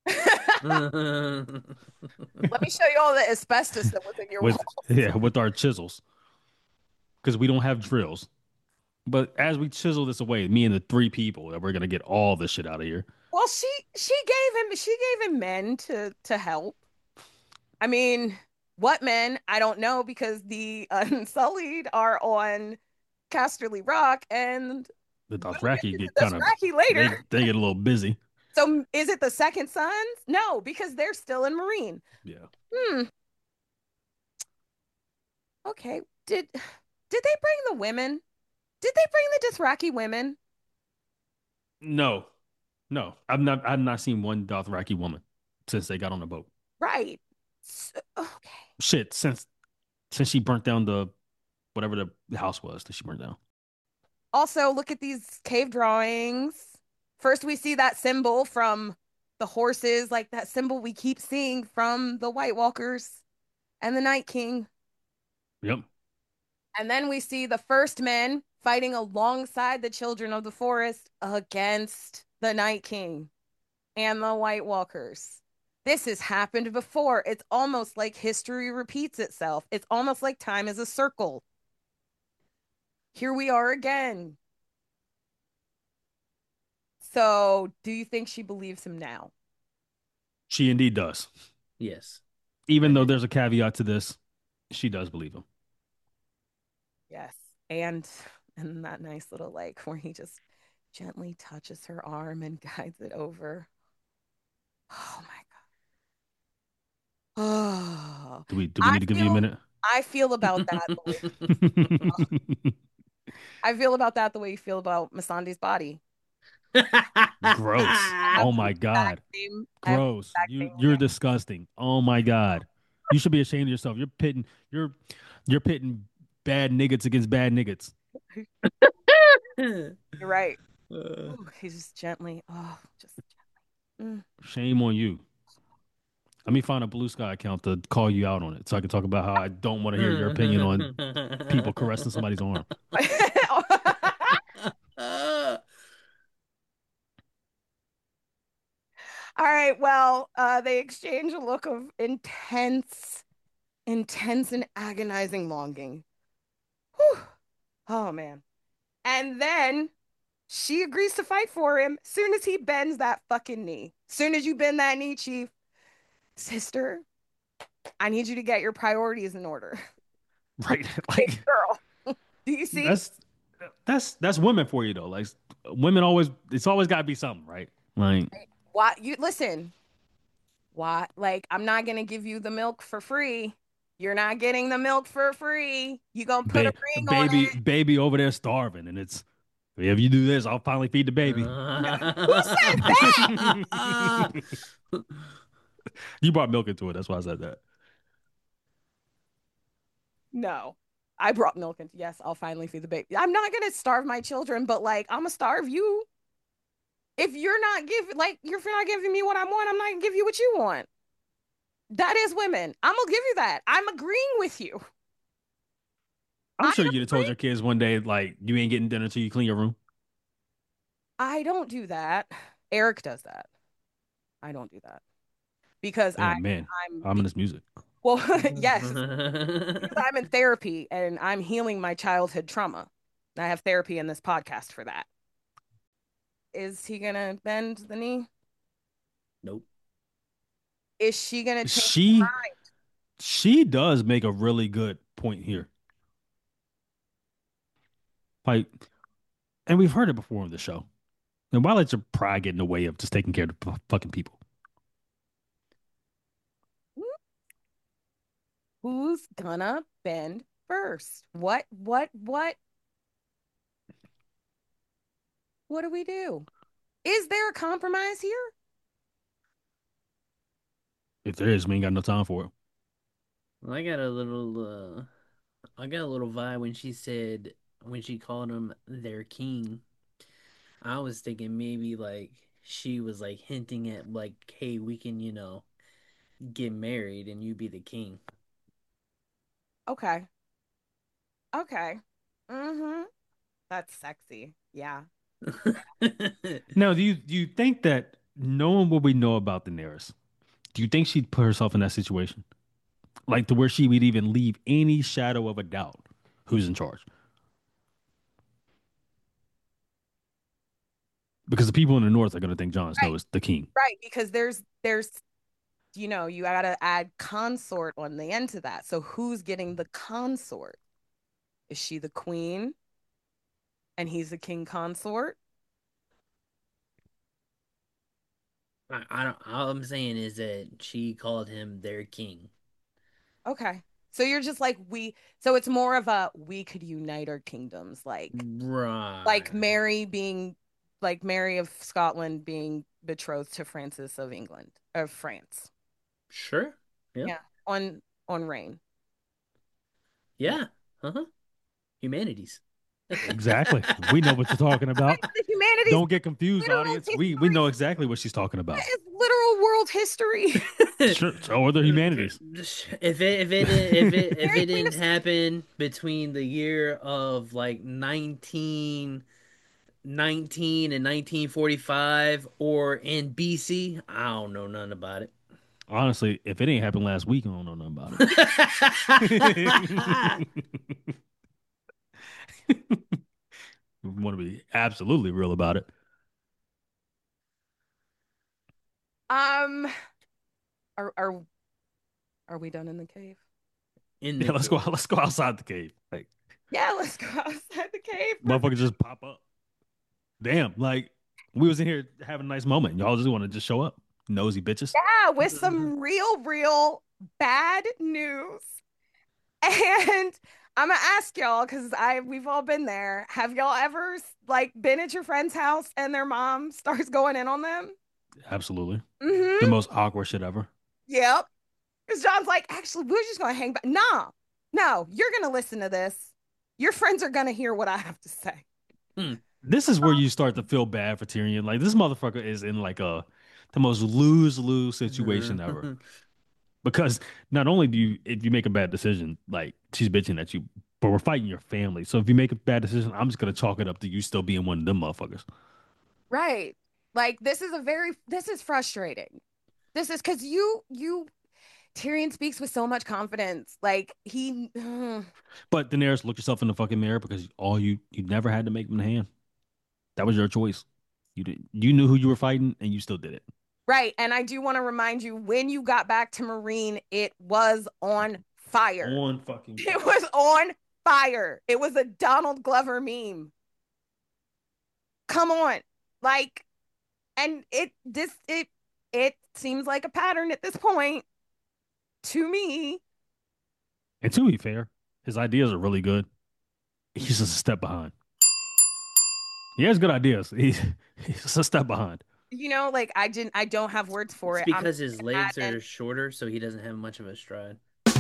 Let me show you all the asbestos that was in your with walls. yeah with our chisels because we don't have drills. But as we chisel this away, me and the three people that we're gonna get all this shit out of here. Well, she she gave him she gave him men to to help. I mean, what men? I don't know because the Unsullied are on Casterly Rock and The we'll get Dothraki into get this kind of Dothraki they later. they get a little busy. So is it the second sons? No, because they're still in Marine. Yeah. Hmm. Okay. Did did they bring the women? Did they bring the Dothraki women? No, no, I've not I've not seen one Dothraki woman since they got on the boat. Right. So, okay. Shit, since since she burnt down the whatever the house was that she burnt down. Also, look at these cave drawings. First, we see that symbol from the horses, like that symbol we keep seeing from the White Walkers and the Night King. Yep. And then we see the first men fighting alongside the children of the forest against the Night King and the White Walkers. This has happened before. It's almost like history repeats itself. It's almost like time is a circle. Here we are again. So, do you think she believes him now? She indeed does. Yes. Even though there's a caveat to this, she does believe him. Yes. And and that nice little like where he just gently touches her arm and guides it over. Oh my God. Oh, Do we do we I need to give you a feel minute? I feel about that the way I feel about that the way you feel about Masandi's body. Gross. I have Oh the my exact God. same I have the Gross. exact You same you're disgusting. Oh my God. You should be ashamed of yourself. You're pitting you're you're pitting bad niggas against bad niggas. reaction. You're right. Uh, Ooh, he's just gently. Oh, just mm. Shame on you. Let me find a Blue Sky account to call you out on it so I can talk about how I don't want to hear your opinion on people caressing somebody's arm. All right. Well, uh, they exchange a look of intense, intense and agonizing longing. Whew. Oh man. And then she agrees to fight for him soon as he bends that fucking knee. Soon as you bend that knee, Chief, sister, I need you to get your priorities in order. Right? Big Like girl. Do you see? that's that's that's women for you though. Like women always it's always gotta be something, right? Like Why you listen? Why? Like, I'm not gonna give you the milk for free. You're not getting the milk for free. You gonna put a ba- ring on baby it. baby over there starving and it's if you do this, I'll finally feed the baby. Who says that? You brought milk into it. That's why I said that. No. I brought milk into yes, I'll finally feed the baby. I'm not gonna starve my children, but like I'm gonna starve you. If you're not giving like if you're not giving me what I want, I'm not gonna give you what you want. That is women. I'm gonna give you that. I'm agreeing with you. I'm I sure am you'd have told agreeing. your kids one day, like, you ain't getting dinner until you clean your room. I don't do that. Eric does that. I don't do that because I Damn, man. I'm I'm in this music. well, yes, because I'm in therapy and I'm healing my childhood trauma. I have therapy in this podcast for that. Is he gonna bend the knee? Nope. Is she gonna change her She mind? she does make a really good point here. Like, and we've heard it before on the show. And why let your pride get in the way of just taking care of the fucking people? Who's gonna bend first? What, what, what, what do we do? Is there a compromise here? If there is, we ain't got no time for it. Well, I got a little uh I got a little vibe when she said when she called him their king. I was thinking maybe like she was like hinting at like, hey, we can, you know, get married and you be the king. Okay. Okay. Mm-hmm. That's sexy. Yeah. Now, do you do you think that knowing what we know about Daenerys, do you think she'd put herself in that situation? Like to where she would even leave any shadow of a doubt who's in charge? Because the people in the north are going to think Jon Snow Right. is the king. Right. Because there's there's you know, you gotta add consort on the end to that. So who's getting the consort? Is she the queen and he's the king consort? I, I don't all I'm saying is that she called him their king. Okay. So you're just like we so it's more of a we could unite our kingdoms, like Right. like Mary being like Mary of Scotland being betrothed to Francis of England of France. Sure. Yeah. Yeah. On on Reign. Yeah. Uh-huh. Humanities. Exactly. We know what you're talking about. The humanities Don't get confused, literal audience. We we know exactly what she's talking about. is literal world history. Sure. Or the humanities. If it if it if it if Mary it Queen didn't of happen between the year of like nineteen nineteen and nineteen forty-five or in B C, I don't know nothing about it. Honestly, if it ain't happened last week, I don't know nothing about it. We want to be absolutely real about it. Um are are are we done in the cave? In Yeah, the let's go. Let's go outside the cave. Like, Yeah, let's go outside the cave. motherfuckers just pop up. Damn, like we was in here having a nice moment. Y'all just want to just show up, nosy bitches. Yeah, with some real, real bad news. And I'm gonna ask y'all because I we've all been there. Have y'all ever like been at your friend's house and their mom starts going in on them? Absolutely, the Mm-hmm. most awkward shit ever. Yep. Because John's like, actually, we're just gonna hang back. No, no, you're gonna listen to this. Your friends are gonna hear what I have to say. Hmm. This is where you start to feel bad for Tyrion. Like this motherfucker is in like a the most lose lose situation ever. Because not only do you, if you make a bad decision, like she's bitching at you, but we're fighting your family. So if you make a bad decision, I'm just gonna chalk it up to you still being one of them motherfuckers. Right. Like this is a very this is frustrating. This is because you you Tyrion speaks with so much confidence. Like he But Daenerys, look yourself in the fucking mirror because all you you never had to make them the hand. That was your choice. You did. You knew who you were fighting, and you still did it. Right. And I do want to remind you when you got back to Marine, it was on fire. On fucking. It was on fire. It was a Donald Glover meme. Come on. Like, and it this it it seems like a pattern at this point to me. And to be fair, his ideas are really good. He's just a step behind. He has good ideas. He's, he's just a step behind. You know, like I didn't I don't have words for It's it. I'm because his legs and are shorter, so he doesn't have much of a stride.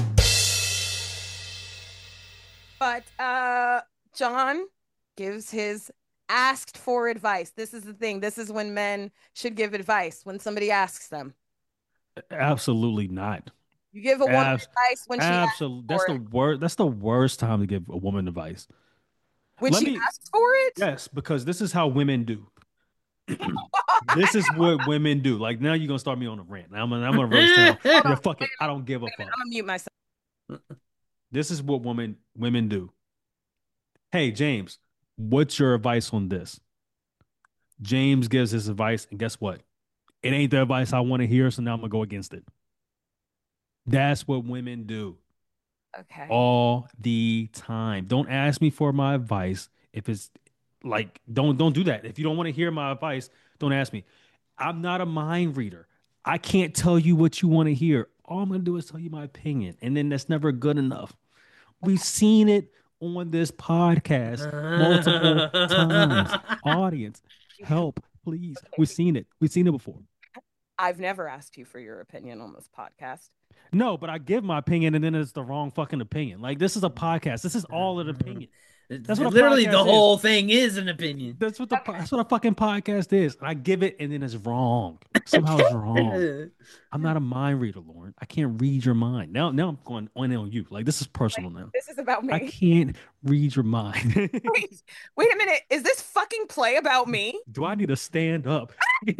but uh John gives his asked for advice. This is the thing. This is when men should give advice when somebody asks them. Absolutely not. You give a woman Abs- advice when she asks absolutely. That's for the it. worst. That's the worst time to give a woman advice. When Let she me. asks for it? Yes, because this is how women do. This is what women do. Like now you're gonna start me on a rant. Now I'm gonna, I'm gonna roast down. Hold Yeah, on. fuck it. Wait I don't give a Wait a minute. fuck. I'm gonna mute myself. This is what women women do. Hey James, what's your advice on this? James gives his advice, and guess what? It ain't the advice I want to hear, so now I'm gonna go against it. That's what women do Okay. all the time. Don't ask me for my advice if it's like don't don't do that. If you don't want to hear my advice, don't ask me. I'm not a mind reader. I can't tell you what you want to hear. All I'm gonna do is tell you my opinion, and then that's never good enough. We've seen it on this podcast multiple times. Audience, help, please. We've seen it. We've seen it before. I've never asked you for your opinion on this podcast. No, but I give my opinion, and then it's the wrong fucking opinion. Like this is a podcast. This is all an opinion. That's what a Literally the podcast whole is. thing is an opinion. That's what the po- that's what a fucking podcast is. And I give it, and then it's wrong. Somehow it's wrong. I'm not a mind reader, Lauren. I can't read your mind. Now, now I'm going on on you. Like this is personal now. This is about I me. can't read your mind. Wait, wait a minute. Is this fucking play about me? Do I need to stand up?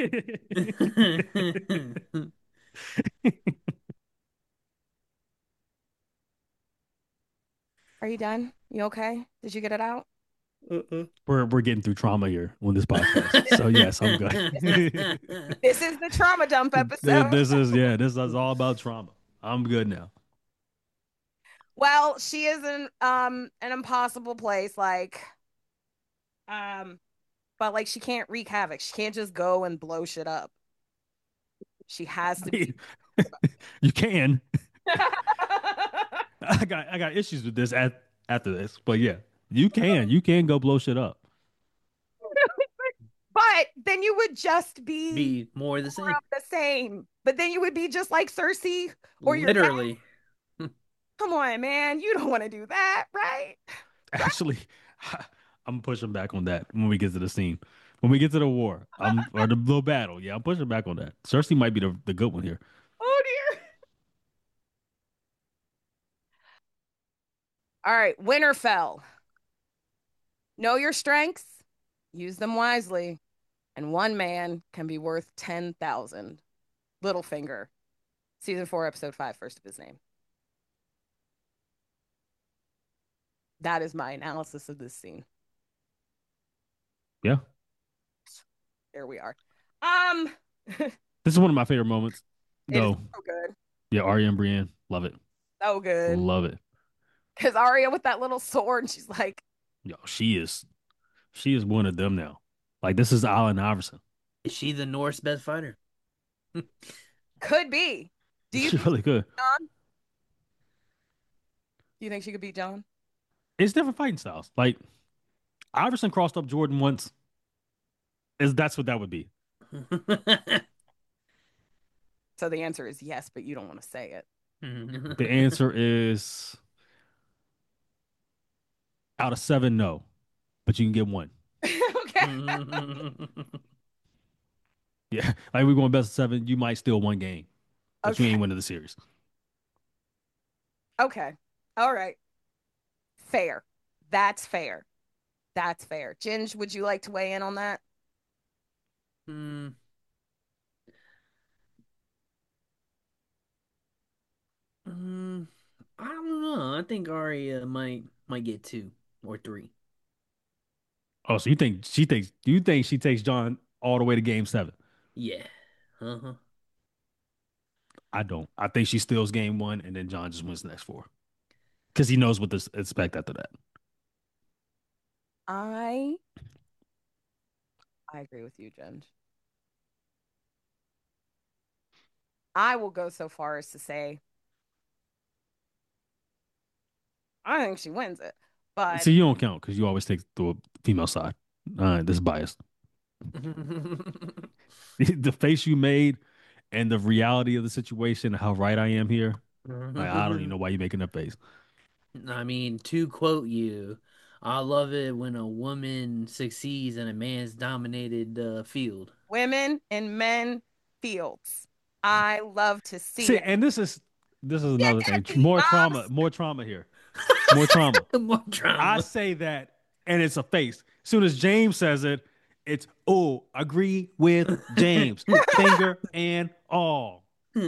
Are you done? You okay? Did you get it out? we're we're getting through trauma here on this podcast. So yes, I'm good. This is the trauma dump Th- episode. This is yeah, this is all about trauma. I'm good now. Well, she is in um an impossible place, like um, but like she can't wreak havoc. She can't just go and blow shit up. She has to be. You can. I got I got issues with this at, after this, but yeah, you can you can go blow shit up. But then you would just be Be more the more same. of the same. But then you would be just like Cersei or your dad. Literally. Come on, man. You don't want to do that, right? Right. Actually, I'm pushing back on that when we get to the scene. When we get to the war, I'm or the little battle. Yeah, I'm pushing back on that. Cersei might be the, the good one here. Oh dear. All right, Winterfell. Know your strengths, use them wisely, and one man can be worth ten thousand. Littlefinger, season four, episode five, first of his name. That is my analysis of this scene. Yeah, There we are. Um, this is one of my favorite moments. it is Though, so good. yeah, Arya and Brienne, love it, So good. love it. Because Arya with that little sword, and she's like, Yo, she is, she is one of them now. Like this is Allen Iverson. Is she the Norse best fighter? could be. Do you She think really good. Jon? Do you think she could beat Jon? It's different fighting styles. Like Iverson crossed up Jordan once. Is that's what that would be? So the answer is yes, but you don't want to say it. The answer is out of seven, no, but you can get one. Okay. Yeah, like we're going best of seven. You might steal one game, but you Okay. ain't winning the series. Okay. All right. Fair. That's fair. That's fair. Ginge, would you like to weigh in on that? Hmm. Mm, I don't know. I think Arya might might get two or three. Oh, so you think she thinks you think she takes John all the way to game seven? Yeah. Uh-huh. I don't. I think she steals game one and then John just wins the next four because he knows what to expect after that. I I agree with you, Ginge. I will go so far as to say I think she wins it. But See, you don't count because you always take the female side. All right, this is biased. The face you made and the reality of the situation, how right I am here. Like I don't even know why you're making that face. I mean, to quote you, I love it when a woman succeeds in a man's dominated uh, field. women and men fields. I love to see See, it. and this is this is Yeah, another thing. Daddy, More trauma, moms. more trauma here. More trauma. More I drama. say that and it's a face. As soon as James says it, it's oh, agree with James. Finger and all.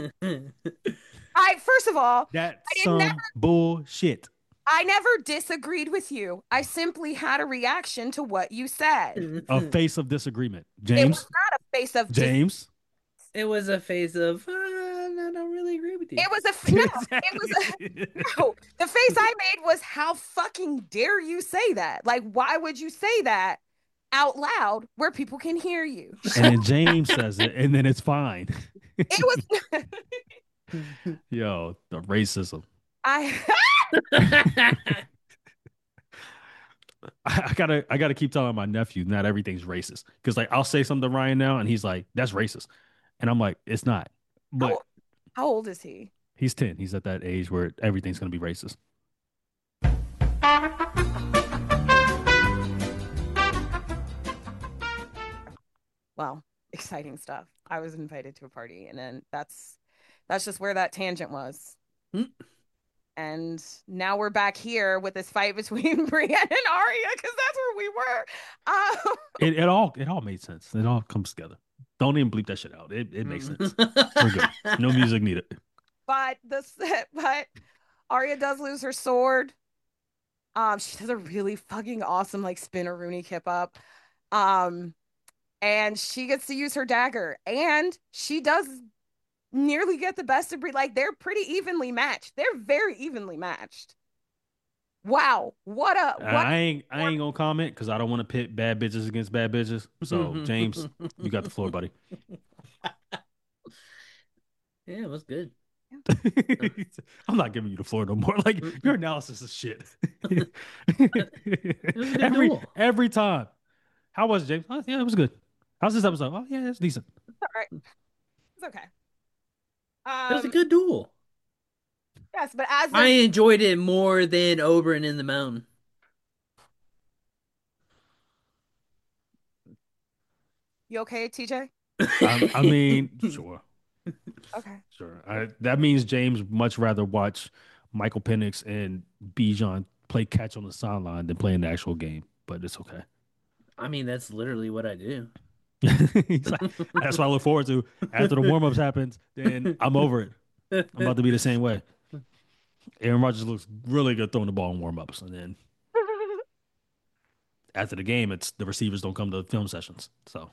I first of all, That's I didn't never some bullshit. I never disagreed with you. I simply had a reaction to what you said. A face of disagreement. It was James, not a face of dis- James. It was a phase of, uh, I don't really agree with you. it was a no, it was a no. The face I made was how fucking dare you say that? Like, why would you say that out loud where people can hear you? And then James says it, and then it's fine. It was Yo, the racism. I I, I gotta, I gotta keep telling my nephew not everything's racist because like I'll say something to Ryan now, and he's like, "That's racist," and I'm like, "It's not." But how, how old is he? he's ten. He's at that age where everything's gonna be racist. Well, exciting stuff. I was invited to a party, and then that's that's just where that tangent was. Hmm. And now we're back here with this fight between Brienne and Arya because that's where we were. Um, It, it all, it all made sense. It all comes together. Don't even bleep that shit out. It, it makes sense. We're good. No music needed. but the but Arya does lose her sword. Um, she does a really fucking awesome like spinner Rooney kip up. Um, and she gets to use her dagger, and she does nearly get the best of Brie. Like they're pretty evenly matched. They're very evenly matched. Wow, what a what I ain't, I ain't gonna comment because I don't want to pit bad bitches against bad bitches. So James, you got the floor, buddy. Yeah, it was good. I'm not giving you the floor no more. Like your analysis is shit. It was a good every duel. every time. How was it, James? Oh, yeah, it was good. How's this episode? Oh yeah, it's decent. All right. It's okay. It was a Um, good duel. yes, but as I of enjoyed it more than Oberyn in the Mountain. you okay, T J? Um, I mean, sure, Okay. sure. I, that means James much rather watch Michael Penix and Bijan play catch on the sideline than play in the actual game. But it's okay. I mean, that's literally what I do. He's like, that's what I look forward to. After the warm ups happens, then I'm over it. I'm about to be the same way. Aaron Rodgers looks really good throwing the ball in warm ups, and then after the game, it's the receivers don't come to film sessions. So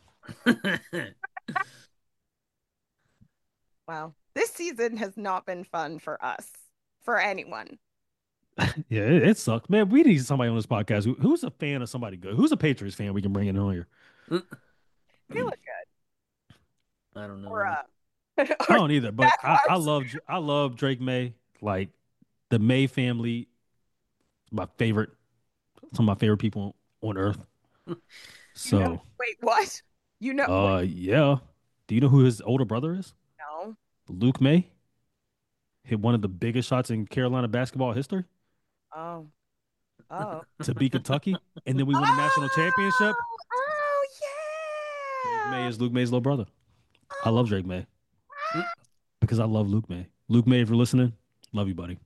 Wow. This season has not been fun for us, for anyone. yeah, it, it sucks, man. We need somebody on this podcast who, who's a fan of somebody good. Who's a Patriots fan we can bring in on here. They look I don't or know. uh I or don't either, but I, I Jaguars. love I love Drake May. Like the May family, my favorite, some of my favorite people on earth. You know, So, wait, what? You know, wait, uh, yeah. Do you know who his older brother is? no. Luke May hit one of the biggest shots in Carolina basketball history Oh, oh. to beat Kentucky, and then we win a national championship. Oh, oh Drake May yeah. is Luke May's little brother. I love Oh, Drake May because I love Luke May. Luke May, if you're listening, love you, buddy.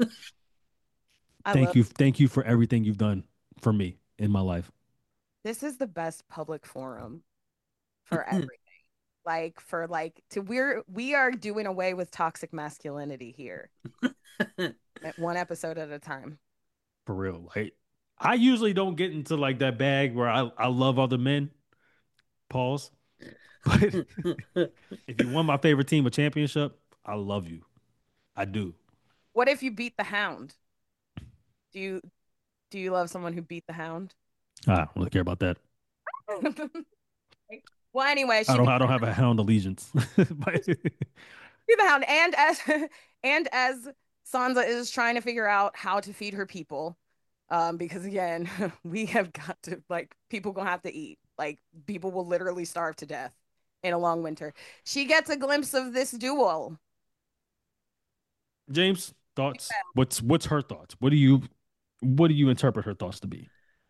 I Thank love you, thank you for everything you've done for me in my life. this is the best public forum for everything. Like for like to we're we are doing away with toxic masculinity here. At one episode at a time. For real. Like I usually don't get into like that bag where I, I love other men. Pause. But if you won my favorite team a championship, I love you. I do. What if you beat the hound? Do you do you love someone who beat the hound? I don't really care about that. Well, anyway, I she don't beat I don't have a hound allegiance. But the hound, and as and as Sansa is trying to figure out how to feed her people, um, because again, we have got to like people gonna have to eat. Like people will literally starve to death in a long winter. She gets a glimpse of this duel. James, thoughts? What's what's her thoughts? What do you what do you interpret her thoughts to be?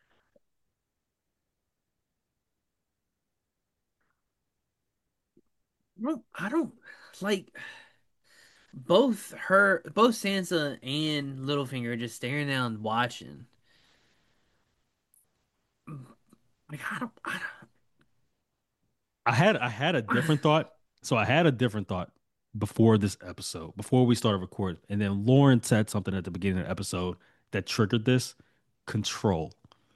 Well, I don't like both her, both Sansa and Littlefinger are just staring down and watching. Like I don't, I I had I had a don't. different thought. So I had a different thought before this episode, before we started recording. And then Lauren said something at the beginning of the episode that triggered this control.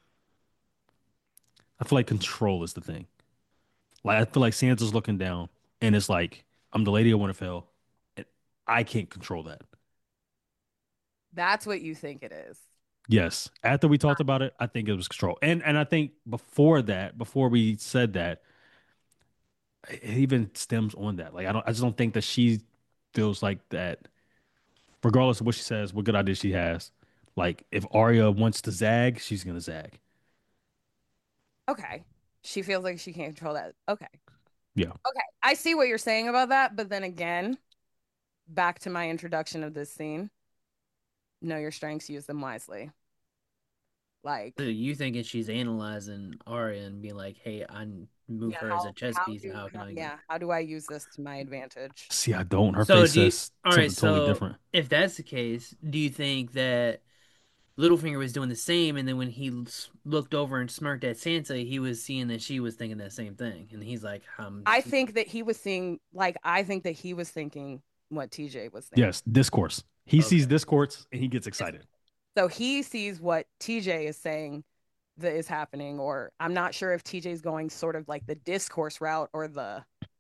I feel like control is the thing. Like I feel like Sansa's looking down and it's like, I'm the lady of Winterfell and I can't control that. That's what you think it is. Yes. After we talked about it, I think it was control. And and I think before that, before we said that, it even stems on that. Like I don't I just don't think that she feels like that regardless of what she says, what good idea she has. Like if Arya wants to zag, she's gonna zag. Okay. She feels like she can't control that. Okay. Yeah. Okay. I see what you're saying about that, but then again, back to my introduction of this scene. Know your strengths, use them wisely. So Like, you thinking she's analyzing Arya and being like, "Hey, I move yeah, her as how a chess how piece. do How can how, I get?" yeah, how do I use this to my advantage? See, I don't. Her So face do you, says all right, something totally so different. if that's the case, do you think that Littlefinger was doing the same, and then when he s- looked over and smirked at Sansa, he was seeing that she was thinking that same thing, and he's like, "Um, I think that he was seeing, like, I think that he was thinking what T J was thinking. Yes, discourse. He sees okay, discourse and he gets excited. So he sees what T J is saying that is happening, or I'm not sure if T J's going sort of like the discourse route or the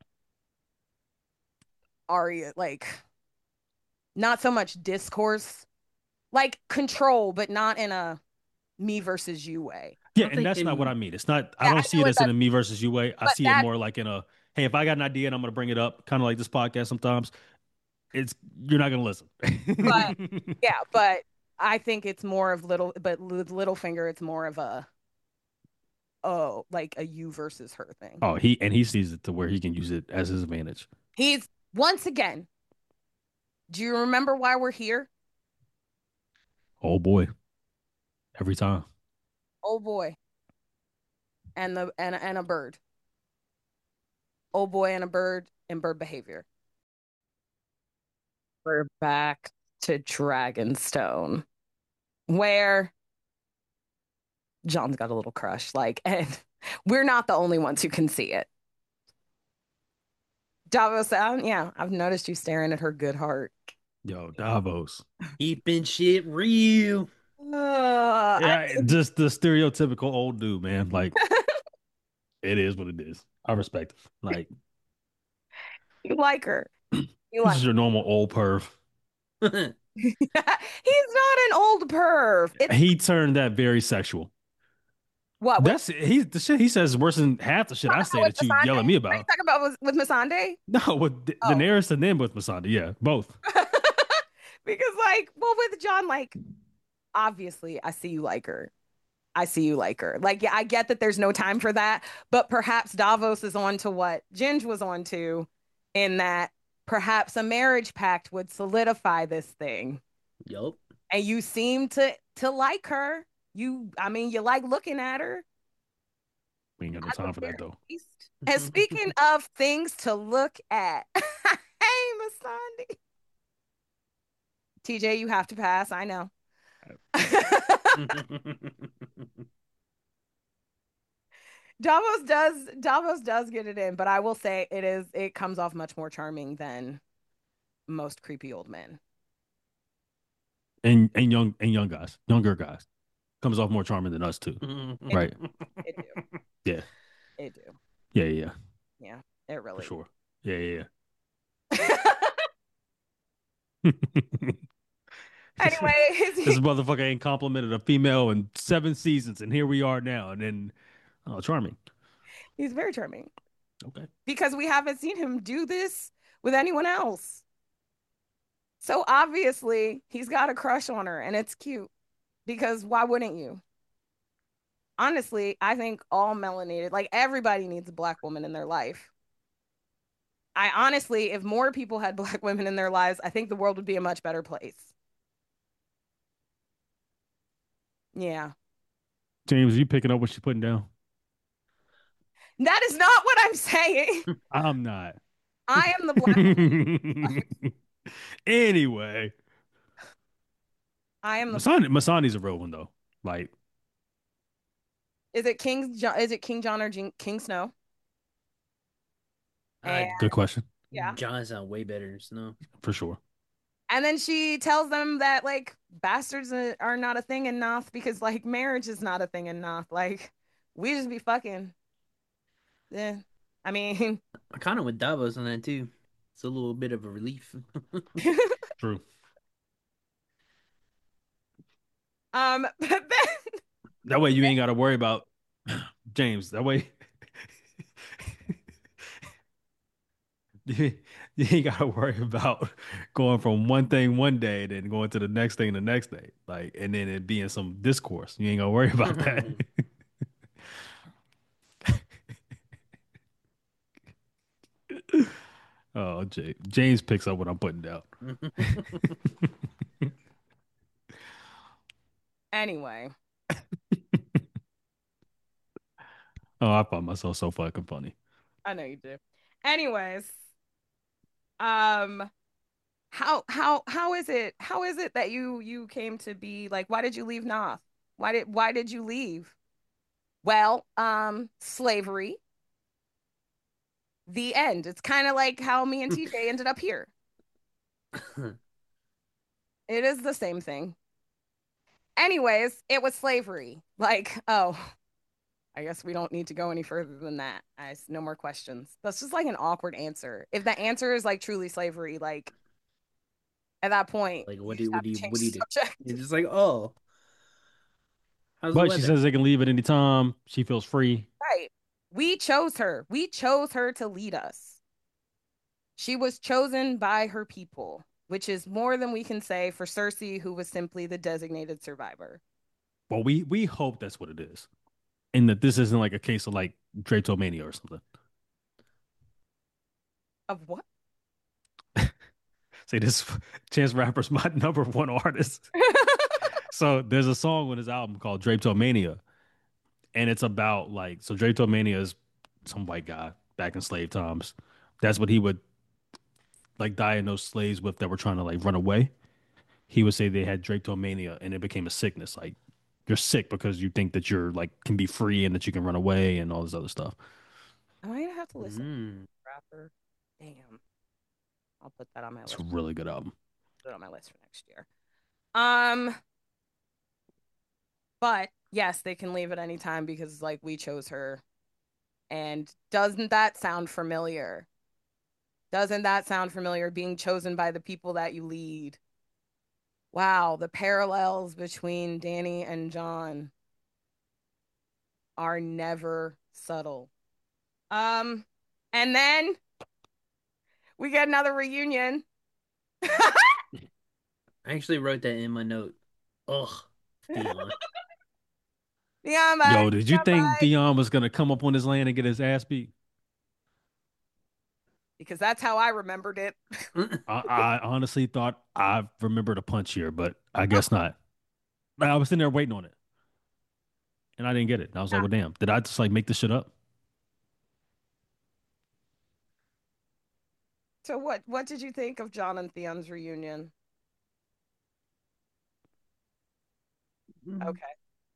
Arya, like not so much discourse, like control, but not in a me versus you way. Yeah, I'm and that's not what I thinking." mean. It's not. I Yeah, I don't see know it what as in that, a me versus you way. I but see it that, more like in a hey, if I got an idea and I'm going to bring it up, kind of like this podcast sometimes. it's you're not gonna listen. But yeah, but I think it's more of little, but with Littlefinger, it's more of a oh, like a you versus her thing. Oh, he and he sees it to where he can use it as his advantage. He's once again. Do you remember why we're here? Oh boy, every time. Oh boy, and the and and a bird. Oh boy, and a bird and bird behavior. We're back to Dragonstone, where John's got a little crush. Like, and we're not the only ones who can see it. Davos, um, yeah, I've noticed you staring at her good heart. Yo, Davos. Keeping shit real. Uh, I Yeah, just the stereotypical old dude, man. Like it is what it is. I respect it. Like you like her. You this like is your normal old perv. He's not an old perv. It's He turned that very sexual. what with, That's he the shit he says is worse than half the shit I say with that you Missandei? yell at me Are you about. talking about with, with Missandei? No, with Da- Oh. Daenerys and then with Missandei. Yeah, both. Because like, well, with John, like, obviously I see you like her. I see you like her. Like, yeah, I get that there's no time for that, but perhaps Davos is on to what Ginge was on to in that perhaps a marriage pact would solidify this thing. Yup. And you seem to to like her. You, I mean, you like looking at her. We ain't got no time for that though. And speaking of things to look at, hey, Masandi. T J, you have to pass. I know. Davos does Davos does get it in, but I will say it is it comes off much more charming than most creepy old men. And and young and young guys, younger guys, comes off more charming than us too. Right? It do. Yeah. It do. Yeah, yeah, Yeah. It for really. sure. Yeah, yeah. Anyway, this motherfucker ain't complimented a female in seven seasons, and here we are now. And then, oh, charming. he's very charming Okay. because we haven't seen him do this with anyone else. So obviously, he's got a crush on her, and it's cute because why wouldn't you? Honestly, I think all melanated, like everybody needs a black woman in their life. I honestly, if more people had black women in their lives, I think the world would be a much better place. Yeah. James, you picking up what she's putting down? That is not what I'm saying. I'm not. I am the black woman. Anyway, I am the Masani, Masani's a real one though. Like, Is it King John? Is it King John or Jin- King Snow? Uh, And good question yeah. John sound way better than Snow. for sure. And then she tells them that like bastards are are not a thing in Noth because like marriage is not a thing in Noth. Like we just be fucking. Yeah. I mean, I kind of with Davos on that too. It's a little bit of a relief. True. um, but then That way you ain't got to worry about James. That way you, you ain't got to worry about going from one thing one day, then going to the next thing the next day. Like, and then it being some discourse. You ain't got to worry about that. Oh, Jay, James picks up what I'm putting down. anyway, Oh, I found myself so fucking funny. I know you do. Anyways, um, how how how is it? How is it that you you came to be like? Why did you leave Noth? Why did why did you leave? Well, um, slavery. The end. It's kind of like how me and T J ended up here. It is the same thing. Anyways, it was slavery. Like, oh, I guess we don't need to go any further than that. I no more questions. That's just like an awkward answer. If the answer is like truly slavery, like at that point, Like, what you do just what have do to you change what do you the do? subject. It's just like, oh, how's the But she weather? says they can leave at any time. She feels free. Right. We chose her. We chose her to lead us. She was chosen by her people, which is more than we can say for Cersei, who was simply the designated survivor. Well, we we hope that's what it is, and that this isn't like a case of like Dratomania or something. Of what? Say this, Chance Rapper's my number one artist. So there's a song on his album called Drapetomania, and it's about like so Drapetomania is some white guy back in slave times. That's what he would like diagnose slaves with that were trying to like run away. He would say they had Drapetomania, and it became a sickness. Like you're sick because you think that you're like can be free and that you can run away and all this other stuff. I might have to listen to Mm. Rapper. Damn. I'll put that on my It's list. a really good album. Put it on my list for next year. Um, but yes, they can leave at any time because like we chose her. And doesn't that sound familiar? Doesn't that sound familiar? Being chosen by the people that you lead. Wow, the parallels between Dany and Jon are never subtle. Um, and then we get another reunion. I actually wrote that in my note. Ugh, Theon. Theon, bye. Yo, did you Theon, think bye. Dion was gonna come up on his land and get his ass beat? Because that's how I remembered it. I, I honestly thought I remembered a punch here, but I guess not. I was sitting there waiting on it, and I didn't get it. And I was like, "Well, damn! Did I just like make this shit up?" So what what did you think of Jon and Theon's reunion? Okay.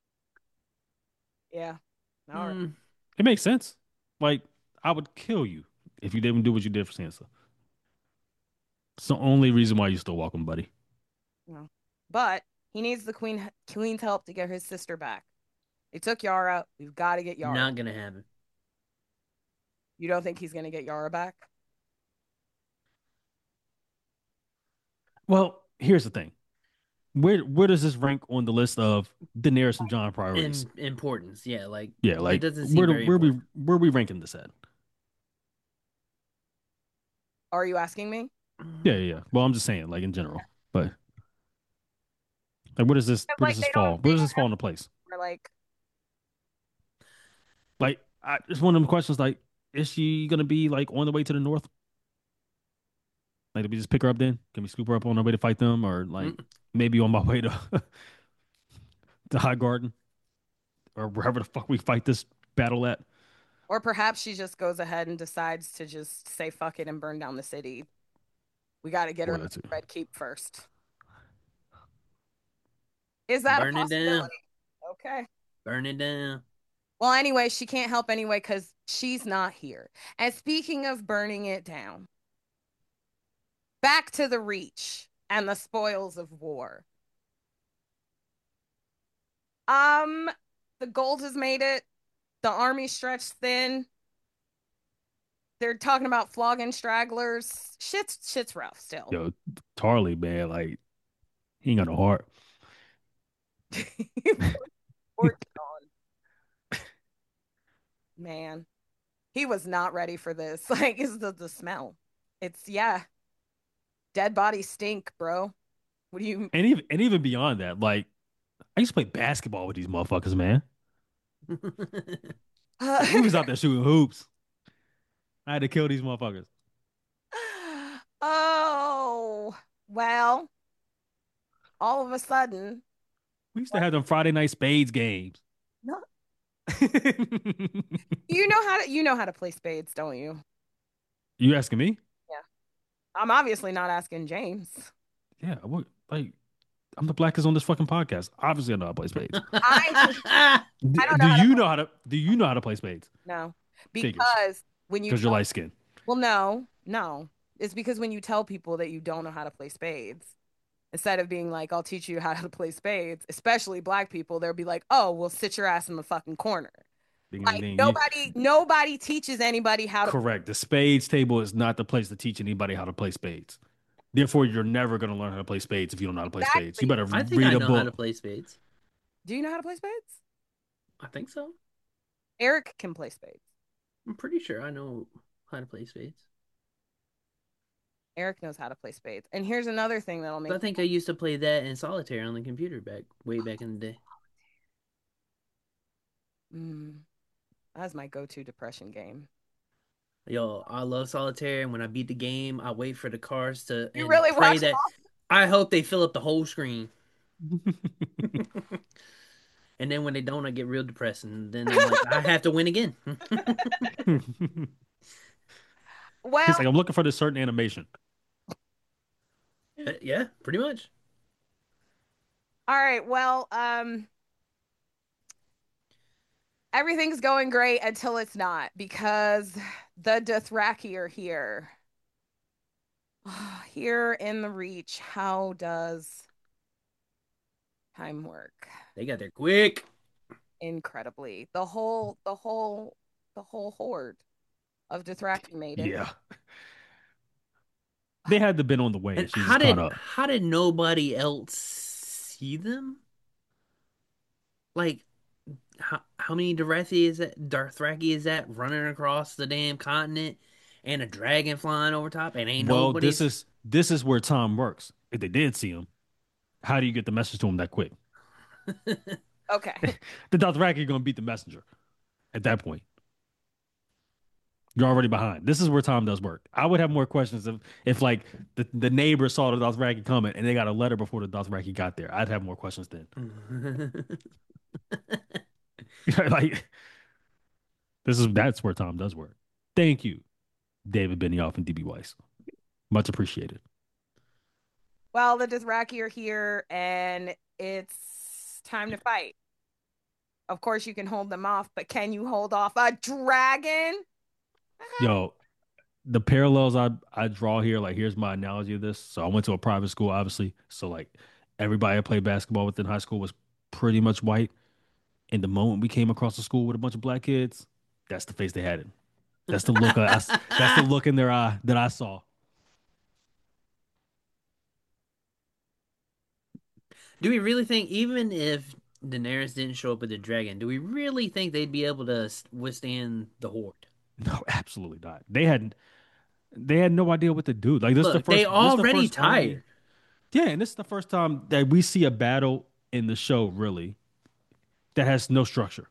Yeah. All right. Mm. It makes sense. Like I would kill you if you didn't do what you did for Sansa. It's the only reason why you still welcome, buddy. No. But he needs the queen queen's help to get his sister back. They took Yara. We've got to get Yara. Not gonna happen. You don't think he's gonna get Yara back? Well, here's the thing. Where where does this rank on the list of Daenerys and Jon priorities? In importance, yeah, like Yeah, it like doesn't where seem do, very where we important. where we ranking this at? Are you asking me? Yeah, yeah, yeah. Well, I'm just saying, like in general. But like, where does this where Like does this they don't fall? they Where does this don't fall into place? have like Like, I, it's one of them questions. Like, is she gonna be like on the way to the north? Like, did we just pick her up then? Can we scoop her up on our way to fight them, or like Mm. maybe on my way to to High Garden or wherever the fuck we fight this battle at? or perhaps she just goes ahead and decides to just say fuck it and burn down the city. We got to get her Or in the that's it. Red Keep first. Is that a Burn it down. possibility? Okay. Burn it down. Well, anyway, she can't help anyway because she's not here. And speaking of burning it down, back to the Reach and the spoils of war. Um, the gold has made it. The army stretched thin. They're talking about flogging stragglers. Shit's shit's rough still. Yo, Tarly, man, like he ain't got no heart. Poor John. Man, he was not ready for this. Like, is the the smell? It's yeah, dead bodies stink, bro. What do you? And even and even beyond that, like I used to play basketball with these motherfuckers, man. Like we was out there shooting hoops. I had to kill these motherfuckers. Oh, well, all of a sudden, We used to have them Friday night spades games. no, You you know how to you know how to play spades, don't you? asking me? Yeah. I'm obviously not asking James. Yeah, what like I'm the blackest on this fucking podcast. Obviously, I know how to play spades. I D- I don't know do how to you play. know how to? Do you know how to play spades? No, Figures, because when you because you're tell, light skinned. well, no, no, it's because when you tell people that you don't know how to play spades, instead of being like, "I'll teach you how to play spades," especially black people, they'll be like, "Oh, well, sit your ass in the fucking corner." Ding, ding, Like ding. You nobody, nobody teaches anybody how to. correct. The spades table is not the place to teach anybody how to play spades. Therefore, you're never going to learn how to play spades if you don't know how to play spades. You Exactly. better I think read I a know how to book. play spades. Do you know how to play spades? I think so. Eric can play spades. I'm pretty sure I know how to play spades. Eric knows how to play spades. And here's another thing that'll So make I think I used to play that in solitaire on the computer back way back in the day. mm, that's my go-to depression game. Yo, I love solitaire, and when I beat the game, I wait for the cards to You and really pray watch that I hope they fill up the whole screen. And then when they don't, I get real depressed, and then I'm like, I have to win again. Well, He's like, I'm looking for this certain animation. Yeah, yeah, pretty much. all right. Well, um, everything's going great until it's not because the Dothraki are here. Here in the Reach, how does time work? They got there quick. Incredibly. The whole the whole the whole horde of Dothraki made it. Yeah. They had to been on the way And and she how just caught did up. how did nobody else see them? Like how how many Dothraki is that? Dothraki is that running across the damn continent, and a dragon flying over top, and ain't Well, this nobody's. is this is where time works. If they did see him, how do you get the message to him that quick? Okay. The Dothraki are gonna beat the messenger at that point. You're already behind. This is where time does work. I would have more questions if, if like the, the neighbor saw the Dothraki coming and they got a letter before the Dothraki got there. I'd have more questions then. Like this is that's where time does work. Thank you, David Benioff and D B Weiss. Much appreciated. Well, the Dothraki are here and it's time to fight. Of course, you can hold them off, but can you hold off a dragon? Yo, the parallels I I draw here, like here's my analogy of this. So I went to a private school, obviously. So like everybody I played basketball with in high school was pretty much white. And the moment we came across the school with a bunch of black kids, that's the face they had in. That's the look I, that's the look in their eye that I saw. Do we really think, even if Daenerys didn't show up with the dragon, do we really think they'd be able to withstand the Horde? No, absolutely not. They had they had no idea what to do. Like this is the Look, they first this is the already first army. tired. Yeah, and this is the first time that we see a battle in the show really that has no structure.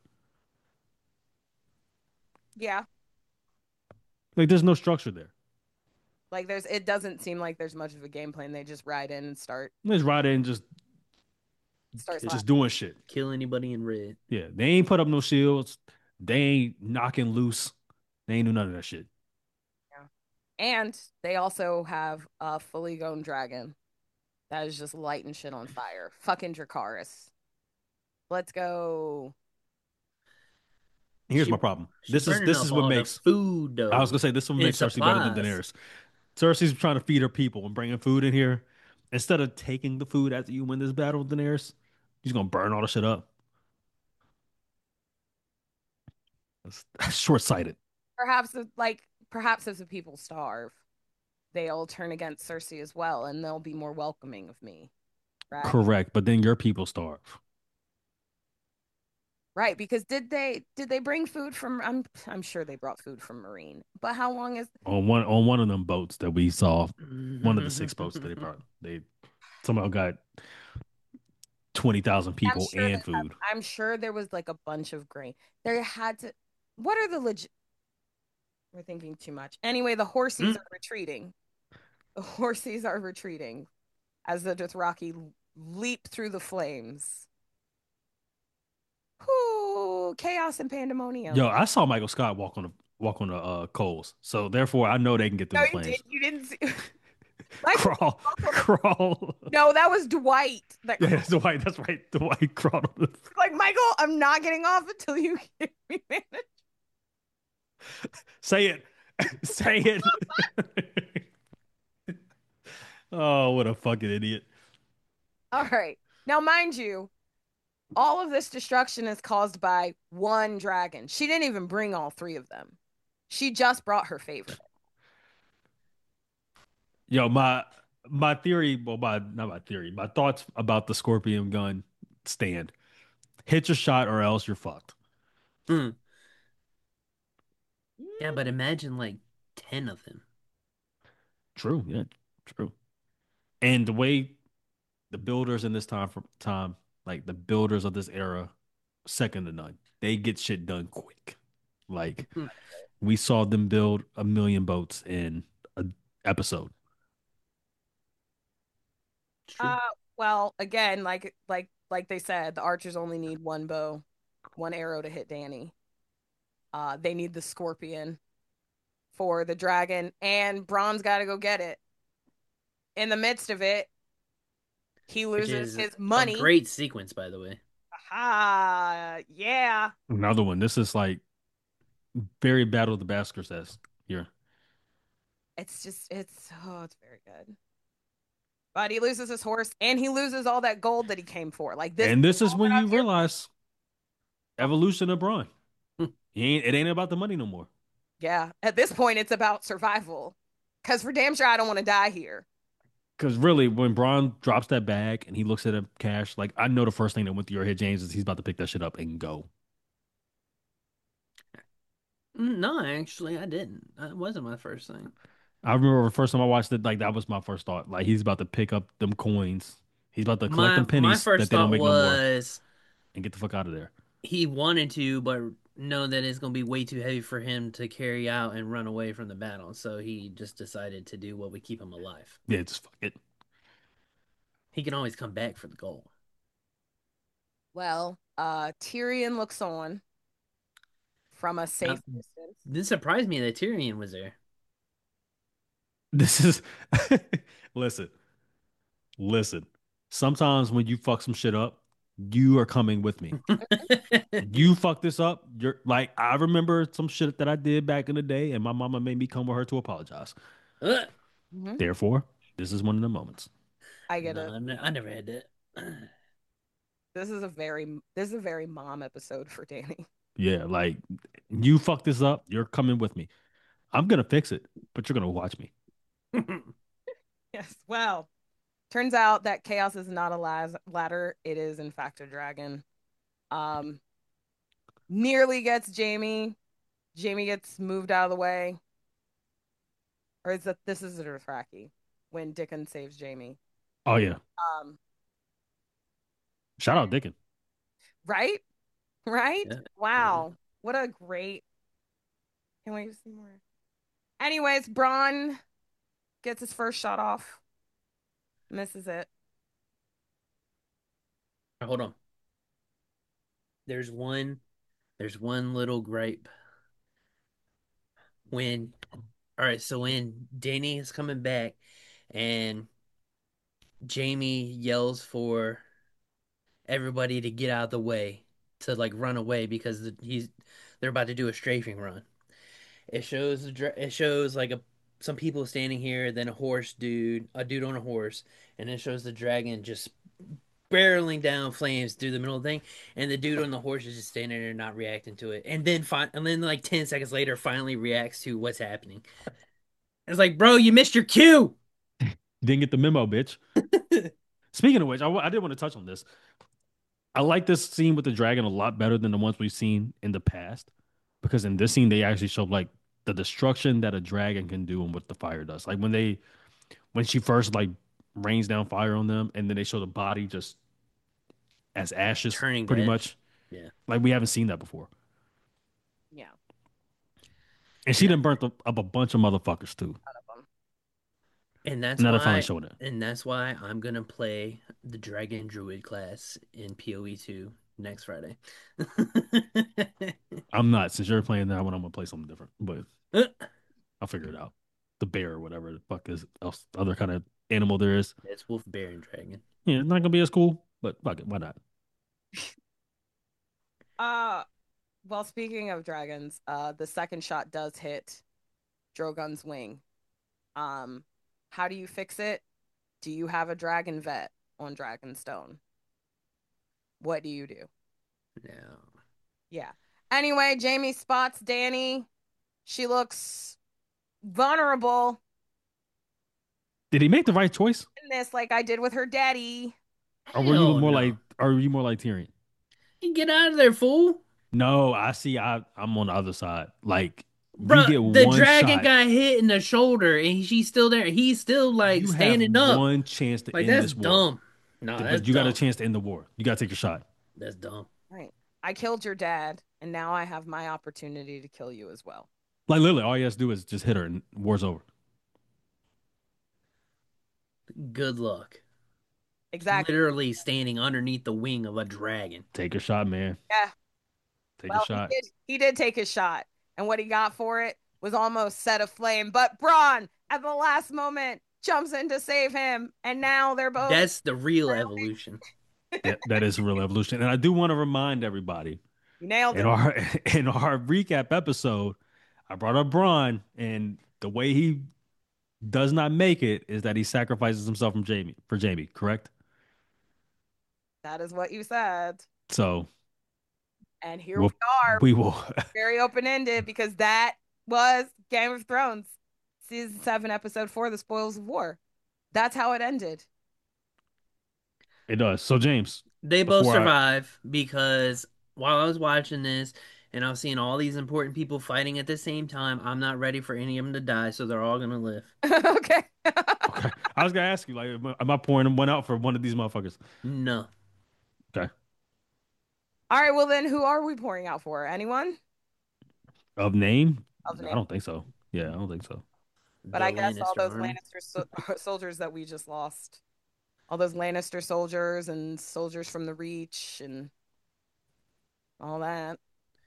Yeah. Like there's no structure there. Like there's it doesn't seem like there's much of a game plan. They just ride in and start Let's ride in just start Kill, just slapping. doing shit. kill anybody in red. Yeah, they ain't put up no shields. They ain't knocking loose. They ain't do none of that shit. Yeah. And they also have a fully grown dragon that is just lighting shit on fire. Fucking Dracarys. Let's go. Here's my She problem. she This is burning this is up what all the makes food I was though gonna say this is what and makes Cersei better than supplies. Daenerys. Cersei's trying to feed her people and bringing food in here. Instead of taking the food after you win this battle with Daenerys, he's gonna burn all the shit up. That's, that's short sighted. Perhaps if, like perhaps if the people starve, they'll turn against Cersei as well, and they'll be more welcoming of me. Right. Correct, but then your people starve. Right, because did they did they bring food from I'm I'm sure they brought food from Marine. But how long is On one on one of them boats that we saw, one of the six boats that they brought, they somehow got twenty thousand I'm people sure and that food. I'm sure there was like a bunch of grain. There had to what are the legit we're thinking too much. Anyway, the horsies Mm. are retreating. The horsies are retreating as the Dothraki leap through the flames. Whoo, chaos and Yo, pandemonium. I saw Michael Scott walk on the walk on the uh, coals, so therefore I know they can get through No, the you did. flames. You didn't see Michael. Crawl, crawl. No, that was Dwight that Yeah, that's Dwight. That's right. Dwight crawled on the. like Michael, I'm not getting off until you give me manage. Say it. Say it. Oh, what a fucking idiot. All right. Now, mind you, all of this destruction is caused by one dragon. She didn't even bring all three of them. She just brought her favorite. Yo, my my theory, well, my not my theory, my thoughts about the Scorpion gun stand. Hit your shot or else you're fucked. Mm. Yeah, but imagine like ten of them. True. Yeah. True. And the way the builders in this time from time, like the builders of this era, second to none. They get shit done quick. Like we saw them build a million boats in an episode. True. Uh, well, again, like like like they said, the archers only need one bow, one arrow to hit Danny. Uh, they need the scorpion for the dragon, and Braun's got to go get it. In the midst of it, he Which loses is his a money. great sequence, by the way. Ah, yeah. Another one. This is like very Battle of the Bastards esque here. It's just it's oh, it's very good. But he loses his horse and he loses all that gold that he came for. Like this, And this is all that when I'm you here realize for. evolution of Braun. He ain't it ain't about the money no more. Yeah, at this point, it's about survival. Because for damn sure, I don't want to die here. Because really, when Braun drops that bag and he looks at a cash, like I know the first thing that went through your head, James, is he's about to pick that shit up and go. Mm, No, actually, I didn't. That wasn't my first thing. I remember the first time I watched it, like that was my first thought. Like he's about to pick up them coins. He's about to collect My them my pennies that first they don't thought make no more was and get the fuck out of there. he wanted to, but know that it's gonna be way too heavy for him to carry out and run away from the battle. So he just decided to do what would keep him alive. Yeah, just fuck it. He can always come back for the goal. Well, uh, Tyrion looks on from a Now, safe distance. this surprised me that Tyrion was there. This is listen, listen. Sometimes when you fuck some shit up, you are coming with me. You fuck this up, you're like I remember some shit that I did back in the day, and my mama made me come with her to apologize. Uh, Mhm. Therefore, this is one of the moments. I get no, it. I ne- I never had that. This is a very this is a very mom episode for Danny. Yeah, like you fuck this up, you're coming with me. I'm gonna fix it, but you're gonna watch me. Yes. Well, turns out that chaos is not a las- ladder. It is in fact a dragon. Um, nearly gets Jamie. Jamie gets moved out of the way. Or is that this is a Dothraki when Dickon saves Jamie. Oh yeah, Um, shout out Dickon. right? Right? Yeah, yeah. Wow. What a great. Can't wait to see more. Anyways, Braun gets his first shot off, misses it. Hold on. There's one. There's one little gripe. When, all right, so when Danny is coming back, and Jamie yells for everybody to get out of the way to like run away because the, he's they're about to do a strafing run. It shows the dra- it shows like a some people standing here, then a horse dude, a dude on a horse, and it shows the dragon just barreling down flames through the middle of the thing, and the dude on the horse is just standing there not reacting to it. And then fi- and then like ten seconds later finally reacts to what's happening. It's like, bro, you missed your cue. You didn't get the memo, bitch. Speaking of which, I, w- I did want to touch on this. I like this scene with the dragon a lot better than the ones we've seen in the past because in this scene they actually showed like the destruction that a dragon can do and what the fire does. Like when they when she first like rains down fire on them and then they show the body just as ashes Turning to pretty ash. much. Yeah. Like we haven't seen that before. Yeah. And she And done burnt up a bunch of motherfuckers too. Out of them. and that's Now they're finally why showing it. and that's why I'm gonna play the Dragon Druid class in PoE two next Friday. I'm not. Since you're playing that one, I'm gonna play something different. But I'll figure it out. The bear or whatever the fuck is else other kind of animal there is. It's Wolf, Bear, and Dragon. Yeah, it's not gonna be as cool, but fuck it, why not? Uh, well, speaking of dragons, uh, the second shot does hit Drogon's wing. Um, how do you fix it? Do you have a dragon vet on Dragonstone? What do you do? No. Yeah. Anyway, Jamie spots Danny. She looks vulnerable Did he make the right choice? in this, like I did with her daddy. Or were you Hell more no. like or were you more like Tyrion? You get out of there, fool. No, I see I I'm on the other side. Like You Bruh, get the one dragon shot. got hit in the shoulder and she's still there. He's still like You have standing up. one chance to Like end that's this war, dumb. No, that's but you got a dumb. chance to end the war. You got to take a shot. That's dumb. Right. I killed your dad, and now I have my opportunity to kill you as well. Like literally, all you have to do is just hit her, and war's over. Good luck. Exactly. Literally standing underneath the wing of a dragon. Take a shot, man. Yeah. Take a Well, he shot. did. He did take his shot, and what he got for it was almost set aflame. But Braun, at the last moment, jumps in to save him, and now they're both. That's the real evolution. That that is a real evolution, and I do want to remind everybody You nailed in it. our in our recap episode, I brought up Braun, and the way he does not make it is that he sacrifices himself from Jamie for Jamie. Correct? That is what you said. So And here we we'll are, we will. very open ended, because that was Game of Thrones, season seven, episode four, The Spoils of War. That's how it ended. It does. So James, They both before I survive because while I was watching this and I was seeing all these important people fighting at the same time, I'm not ready for any of them to die, so they're all gonna live. Okay. okay, I was gonna ask you like, am I am I pouring one out for one of these motherfuckers? No. Okay, All right. Well, then, who are we pouring out for? Anyone? of name? Of the I name. don't think so. Yeah, I don't think so. But The I guess all Lannister those army. Lannister so- soldiers that we just lost. All those Lannister soldiers and soldiers from the Reach and all that.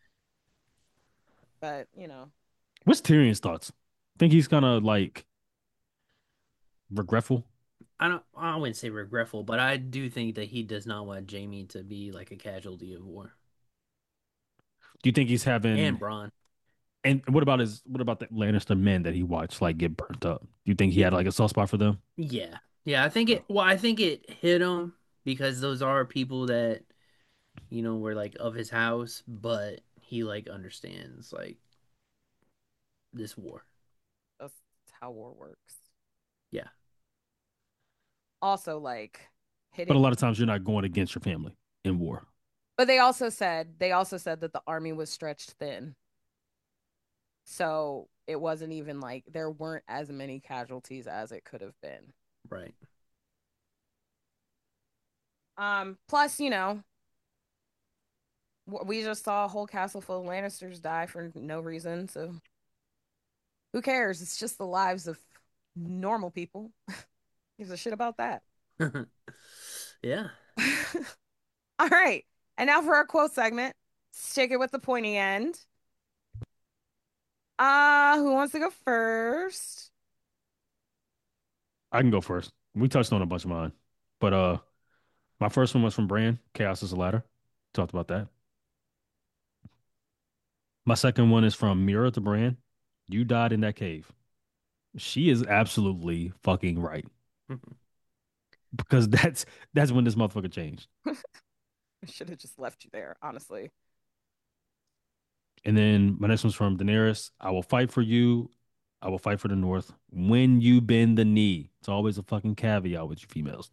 But, you know, What's Tyrion's thoughts? Think he's kind of like regretful? I don't I wouldn't say regretful, but I do think that he does not want Jamie to be like a casualty of war. Do you think he's And having? Bronn. And what about his? What about the Lannister men that he watched like get burnt up? Do you think he had like a soft spot for them? Yeah. Yeah, I think Oh. it well, I think it hit him because those are people that, you know, were like of his house, but he like understands like this war. that's how war works. Yeah. Also, like, But a hitting. lot of times you're not going against your family in war. But they also said, they also said that the army was stretched thin. So it wasn't even like there weren't as many casualties as it could have been. Right. Um, plus, you know, we just saw a whole castle full of Lannisters die for no reason. So who cares? It's just the lives of normal people. Gives a shit about that. Yeah. All right. And now for our quote segment. Stick it with the pointy end. Uh, who wants to go first? I can go first. We touched on a bunch of mine, but uh, my first one was from Bran. Chaos is a ladder. Talked about that. My second one is from Mira to Bran. You died in that cave. She is absolutely fucking right because that's that's when this motherfucker changed. I should have just left you there, honestly. And then my next one's from Daenerys. I will fight for you. I will fight for the North when you bend the knee. It's always a fucking caveat with you females.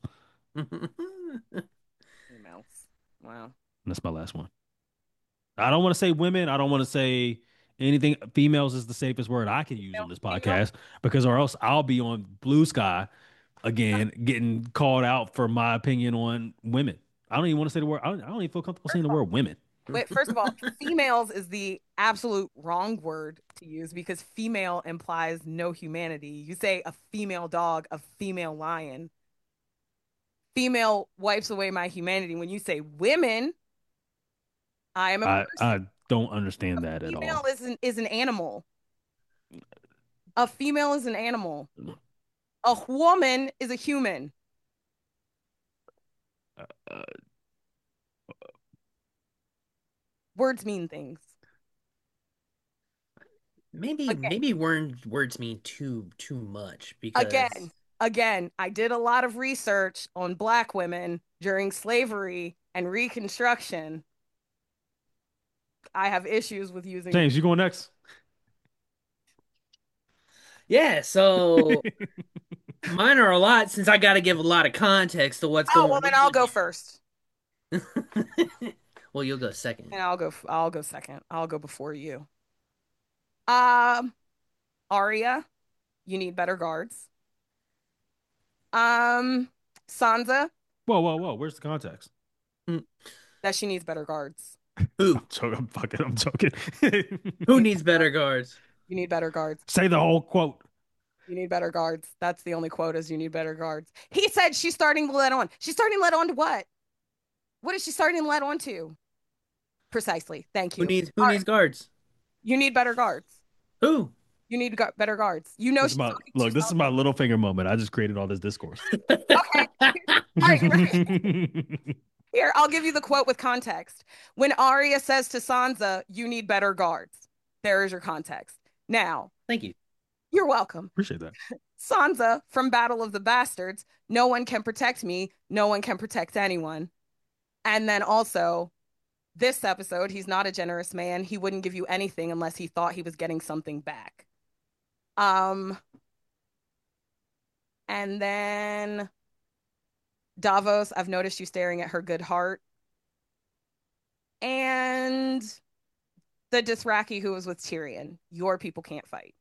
Emails. Wow. And that's my last one. I don't want to say women. I don't want to say anything. Females is the safest word I can use Female, on this female. podcast because, or else I'll be on Blue Sky again, getting called out for my opinion on women. I don't even want to say the word. I don't, I don't even feel comfortable saying the word women. Wait, first of all, females is the absolute wrong word to use because female implies no humanity. You say a female dog, a female lion. Female wipes away my humanity. When you say women, I am a I person. I don't understand that at Female all. is an is an animal. A female is an animal. A woman is a human. Uh, Words mean things. Maybe Again, maybe words words mean too too much because again, again, I did a lot of research on black women during slavery and Reconstruction. I have issues with using. James, you going next? yeah, so mine are a lot since I got to give a lot of context to what's Oh, going well, then I'll go on first. here. Well, you'll go second. And I'll go. I'll go second. I'll go before you. Um, Arya, you need better guards. Um, Sansa, Whoa, whoa, whoa. Where's the context? that she needs better guards. Who? I'm joking. I'm fucking. I'm joking. Who needs better guards? You need better guards. Say the whole quote. You need better guards. That's the only quote is you need better guards. He said she's starting to let on. She's starting to let on to what? What is she starting to let on to? Precisely. Thank Who you. needs who All needs right. guards? You need better guards. Who? You need gu- better guards. You know This is she's my talking too look. This is my little finger moment. I just created all this discourse. Okay. All right, you ready? Here, I'll give you the quote with context. When Arya says to Sansa, you need better guards. There is your context. Now, Thank you. you're welcome. Appreciate that. Sansa from Battle of the Bastards, no one can protect me, no one can protect anyone. And then also, this episode, he's not a generous man. He wouldn't give you anything unless he thought he was getting something back. Um, and then Davos, I've noticed you staring at her good heart. And the Dothraki who was with Tyrion, your people can't fight.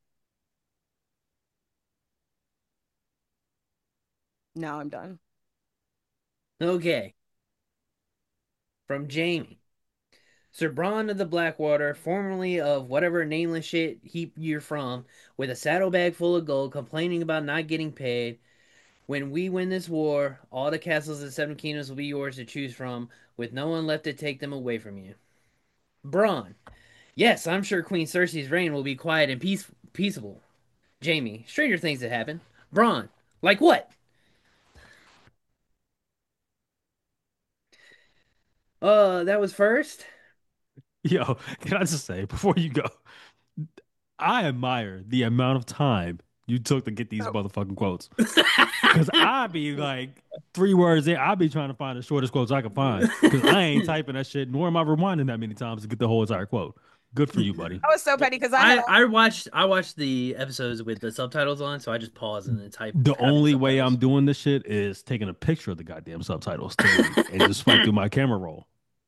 Now I'm done. Okay. From Jamie. Sir Bronn of the Blackwater, formerly of whatever nameless shit heap you're from, with a saddlebag full of gold, complaining about not getting paid. When we win this war, all the castles of the Seven Kingdoms will be yours to choose from, with no one left to take them away from you. Bronn. Yes, I'm sure Queen Cersei's reign will be quiet and peace peaceable. Jamie. Stranger things have happened. Bronn. Like what? Uh, that was first. Yo, can I just say before you go, I admire the amount of time you took to get these Oh, motherfucking quotes. Because I'd be like three words in, I'd be trying to find the shortest quotes I could find. Because I ain't typing that shit, nor am I rewinding that many times to get the whole entire quote. Good for you, buddy. that was so petty because I had I all I watched I watched the episodes with the subtitles on, so I just paused and then type The copy only way I'm subtitles. doing this shit is taking a picture of the goddamn subtitles too, and just swipe through my camera roll.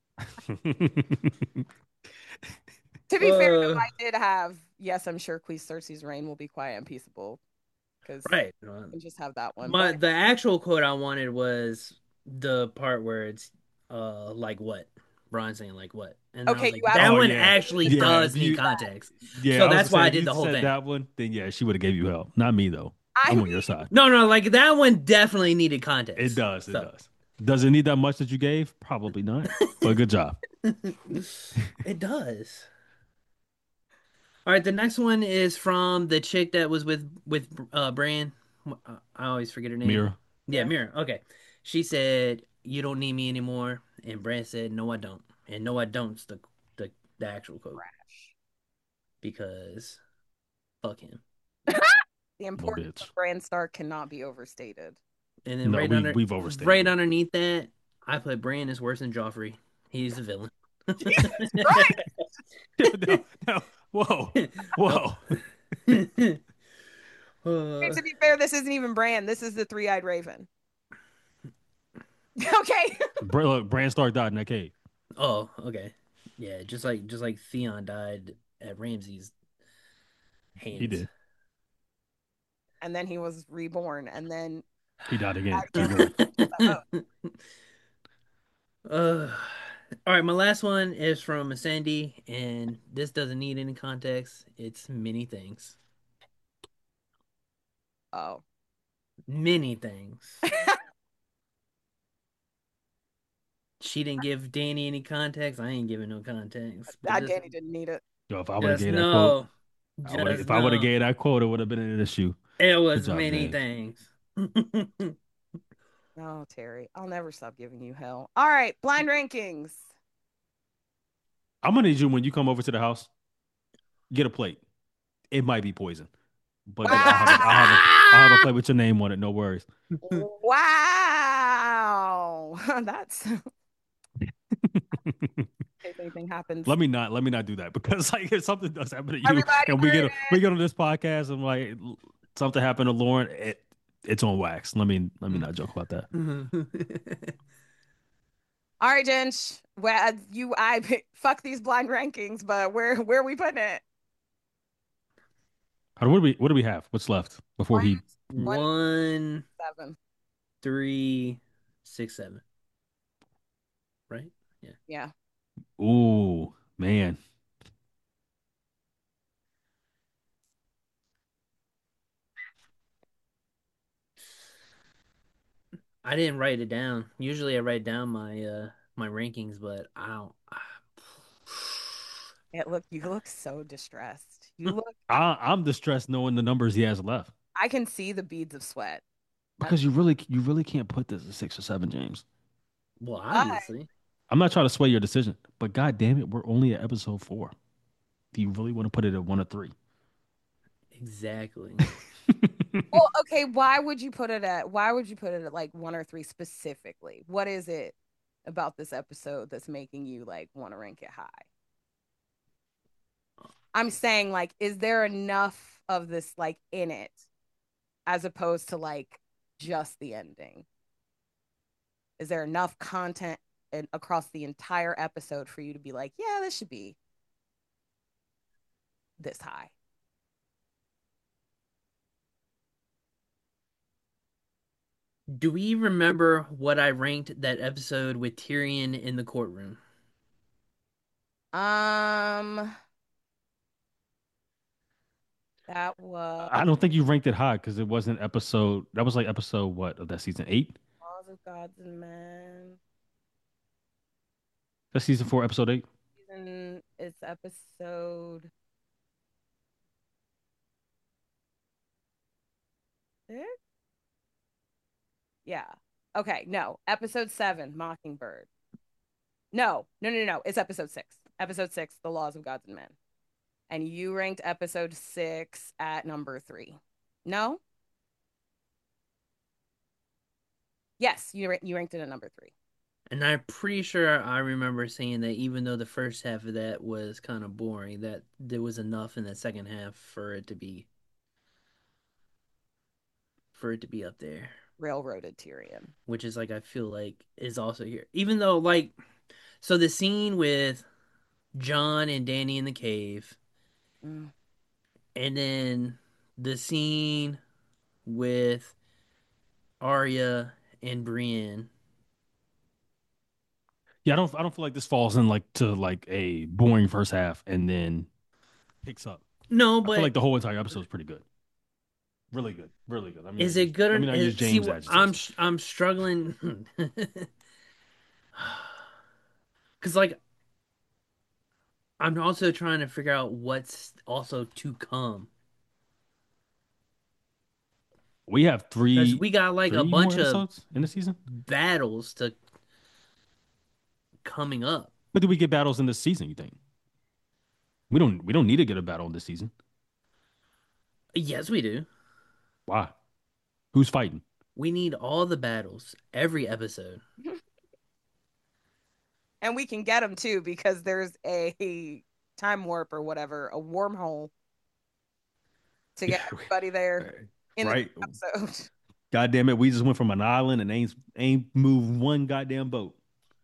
to be fair though, Uh, I did have yes, I'm sure Queen Cersei's reign will be quiet and peaceable because right. I just have that one. My But the actual quote I wanted was the part where it's uh like what? Brian saying like what? And I was okay, like, you that Oh one absolutely yeah, actually yeah. does If need you, context. yeah, So I was that's gonna say why I if did you the whole said thing. that one, then yeah, she would have gave you help. Not me though. I I'm mean on your side. No, no, like that one definitely needed It context. does. It So does. Does it need that much that you gave? Probably not. But good job. it does. All right, the next one is from the chick that was with with uh Bran. I always forget her name. Mira. Yeah, Mira. Okay. She said, "You don't need me anymore." And Bran said, "No, I don't." And "No, I don't's the the, the actual quote because fuck him. the Little importance of bitch. Bran Stark cannot be overstated. And then No, right we under we've overstated right it. underneath that, I put Bran is worse than Joffrey. He's the villain. Jesus Christ! No, no. Whoa. Whoa. Uh, To be fair, this isn't even Bran. This is the three-eyed raven. Okay. Bra- Look, Bran Stark died in that cave. oh, okay. Yeah, just like just like Theon died at Ramsay's He hands. did. And then he was reborn, and then He died again. again. Keep going. Uh, all right, my last one is from Sandy, and this doesn't need any context. It's many things. Oh. Many things. She didn't give Danny any context. I ain't giving no context. But That just, Danny didn't need it. Yo, if I would have just gave that quote, know, I would have. just If I would have know, gave that quote, it would have been an issue. it Good was job, many James. things. Oh, Terry, I'll never stop giving you hell. All right, blind rankings. I'm gonna need you when you come over to the house. Get a plate. It might be poison, but I'll have a, I'll have a, I'll have a plate with your name on it. No worries. Wow. That's if anything happens. Let me not let me not do that because like if something does happen to you Everybody and we heard get it. we get on this podcast and like something happened to Lauren, it it's on wax. Let me let me not joke about that. All right, Jench. Well, you, I fuck these blind rankings, but where where are we putting it? How do what do we what do we have? What's left before One, he? one, One, seven. three, six, seven. Right? Yeah. Yeah. Ooh, man. I didn't write it down. Usually I write down my uh my rankings, but I don't. It look you look so distressed. You look I, I I'm distressed knowing the numbers he has left I can see the beads of sweat. Uh, because you really you really can't put this at six or seven, James. Well, But obviously. I'm not trying to sway your decision, but god damn it, we're only at episode four. Do you really want to put it at one or three? Exactly. well, okay, why would you put it at why would you put it at like one or three specifically? What is it about this episode that's making you like want to rank it high? I'm saying like is there enough of this like in it as opposed to like just the ending? Is there enough content in, across the entire episode for you to be like, yeah, this should be this high? Do we remember what I ranked that episode with Tyrion in the courtroom? Um, that was I don't think you ranked it high because it wasn't episode. That was like episode what of that season eight? Laws of Gods and Men. That's season four, episode eight. Season it's episode six. Yeah. Okay. No. Episode seven, Mockingbird. No. No. No. No. It's episode six. Episode six, The Laws of Gods and Men. And you ranked episode six at number three. No. Yes, you you ranked it at number three. And I'm pretty sure I remember saying that even though the first half of that was kind of boring, that there was enough in the second half for it to be for it to be up there. Railroaded Tyrion. Which is like I feel like is also here. Even though like so the scene with Jon and Dany in the cave, Mm. and then the scene with Arya and Brienne. Yeah, I don't I don't feel like this falls in like to like a boring first half and then picks up. No, I feel but like the whole entire episode is pretty good. Really good. Really good. I mean, I is it use, good? I Or, mean, I use is, see, James what I'm adjectives. I'm struggling because like I'm also trying to figure out what's also to come We have because three we got like a three more bunch of episodes in the season. battles to coming up. But do we get battles in this season, you think? We don't we don't need to get a battle in this season. Yes, we do. Why? Who's fighting? We need all the battles every episode. And we can get them too because there's a time warp or whatever, a wormhole to get everybody there in the Right. episode. God damn it. We just went from an island and ain't ain't moved one goddamn boat.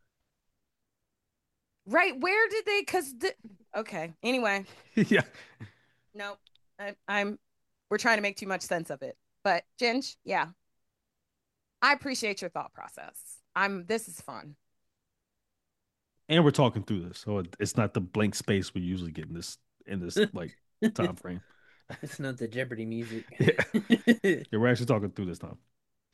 Right. Where did they? Because the, okay. Anyway, Yeah. no, I, I'm. We're trying to make too much sense of it. But Ginge, yeah, I appreciate your thought process. I'm. This is fun. And we're talking through this. So it- it's not the blank space we usually get in this in this like time frame. It's not the Jeopardy music. Yeah. Yeah, we're actually talking through this time.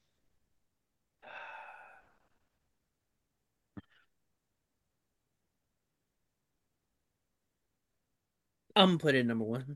I'm gonna put it number one.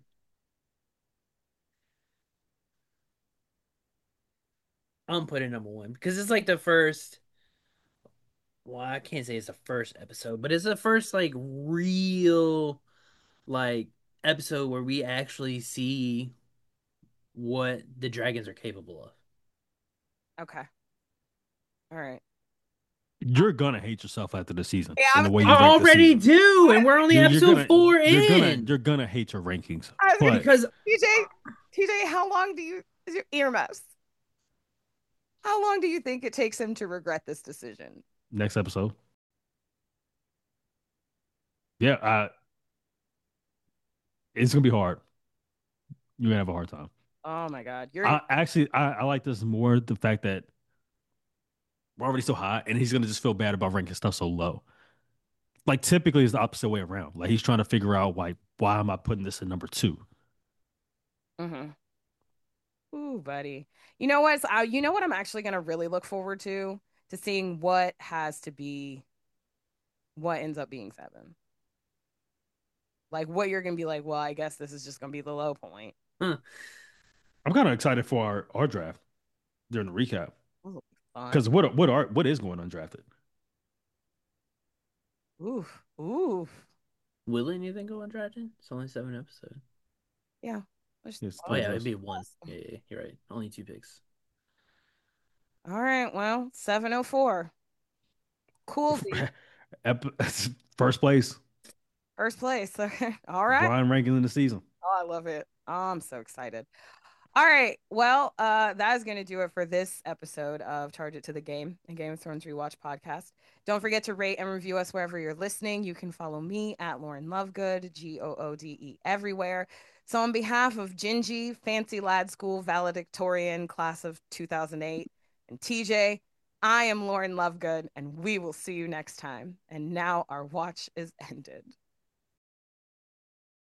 I'm gonna put it number one because it's like the first. Well, I can't say it's the first episode, but it's the first like real like episode where we actually see what the dragons are capable of. Okay. All right. You're gonna hate yourself after the season Yeah, and I the was, way you I rank the already season. do, and we're only You're, you're episode gonna, four you're gonna in. you're gonna hate your rankings. I was But Because T J, T J, how long do you is your earmuffs? How long do you think it takes him to regret this decision? next episode. Yeah, uh, it's gonna be hard. You're gonna have a hard time. Oh my God. You're I actually I, I like this more the fact that we're already so high, and he's gonna just feel bad about ranking stuff so low. Like typically, it's the opposite way around. Like he's trying to figure out like why am I putting this in number two? hmm Ooh, buddy. You know what? Uh, you know what I'm actually gonna really look forward to? To seeing what has to be what ends up being seven. Like what you're gonna be like, well, I guess this is just gonna be the low point. Huh. I'm kind of excited for our, our draft during the recap This will be fun. because what what are what is going undrafted? Oof. Oof. Will anything go undrafted? It's only seven episodes. Yeah. There's Yes, Oh a lot yeah, of it'd those. be one. Yeah, yeah, yeah, you're right. Only two picks. All right. Well, seven oh four. Cool. Ep- First place, First place. All right. Brian ranking in the season. Oh, I love it. Oh, I'm so excited. All right. Well, uh, that is going to do it for this episode of Charge It to the Game and Game of Thrones Rewatch podcast. Don't forget to rate and review us wherever you're listening. You can follow me at Lauren Lovegood, G O O D E, everywhere. So, on behalf of Gingy, Fancy Lad School, Valedictorian, class of two thousand eight, and T J, I am Lauren Lovegood, and we will see you next time. And now our watch is ended.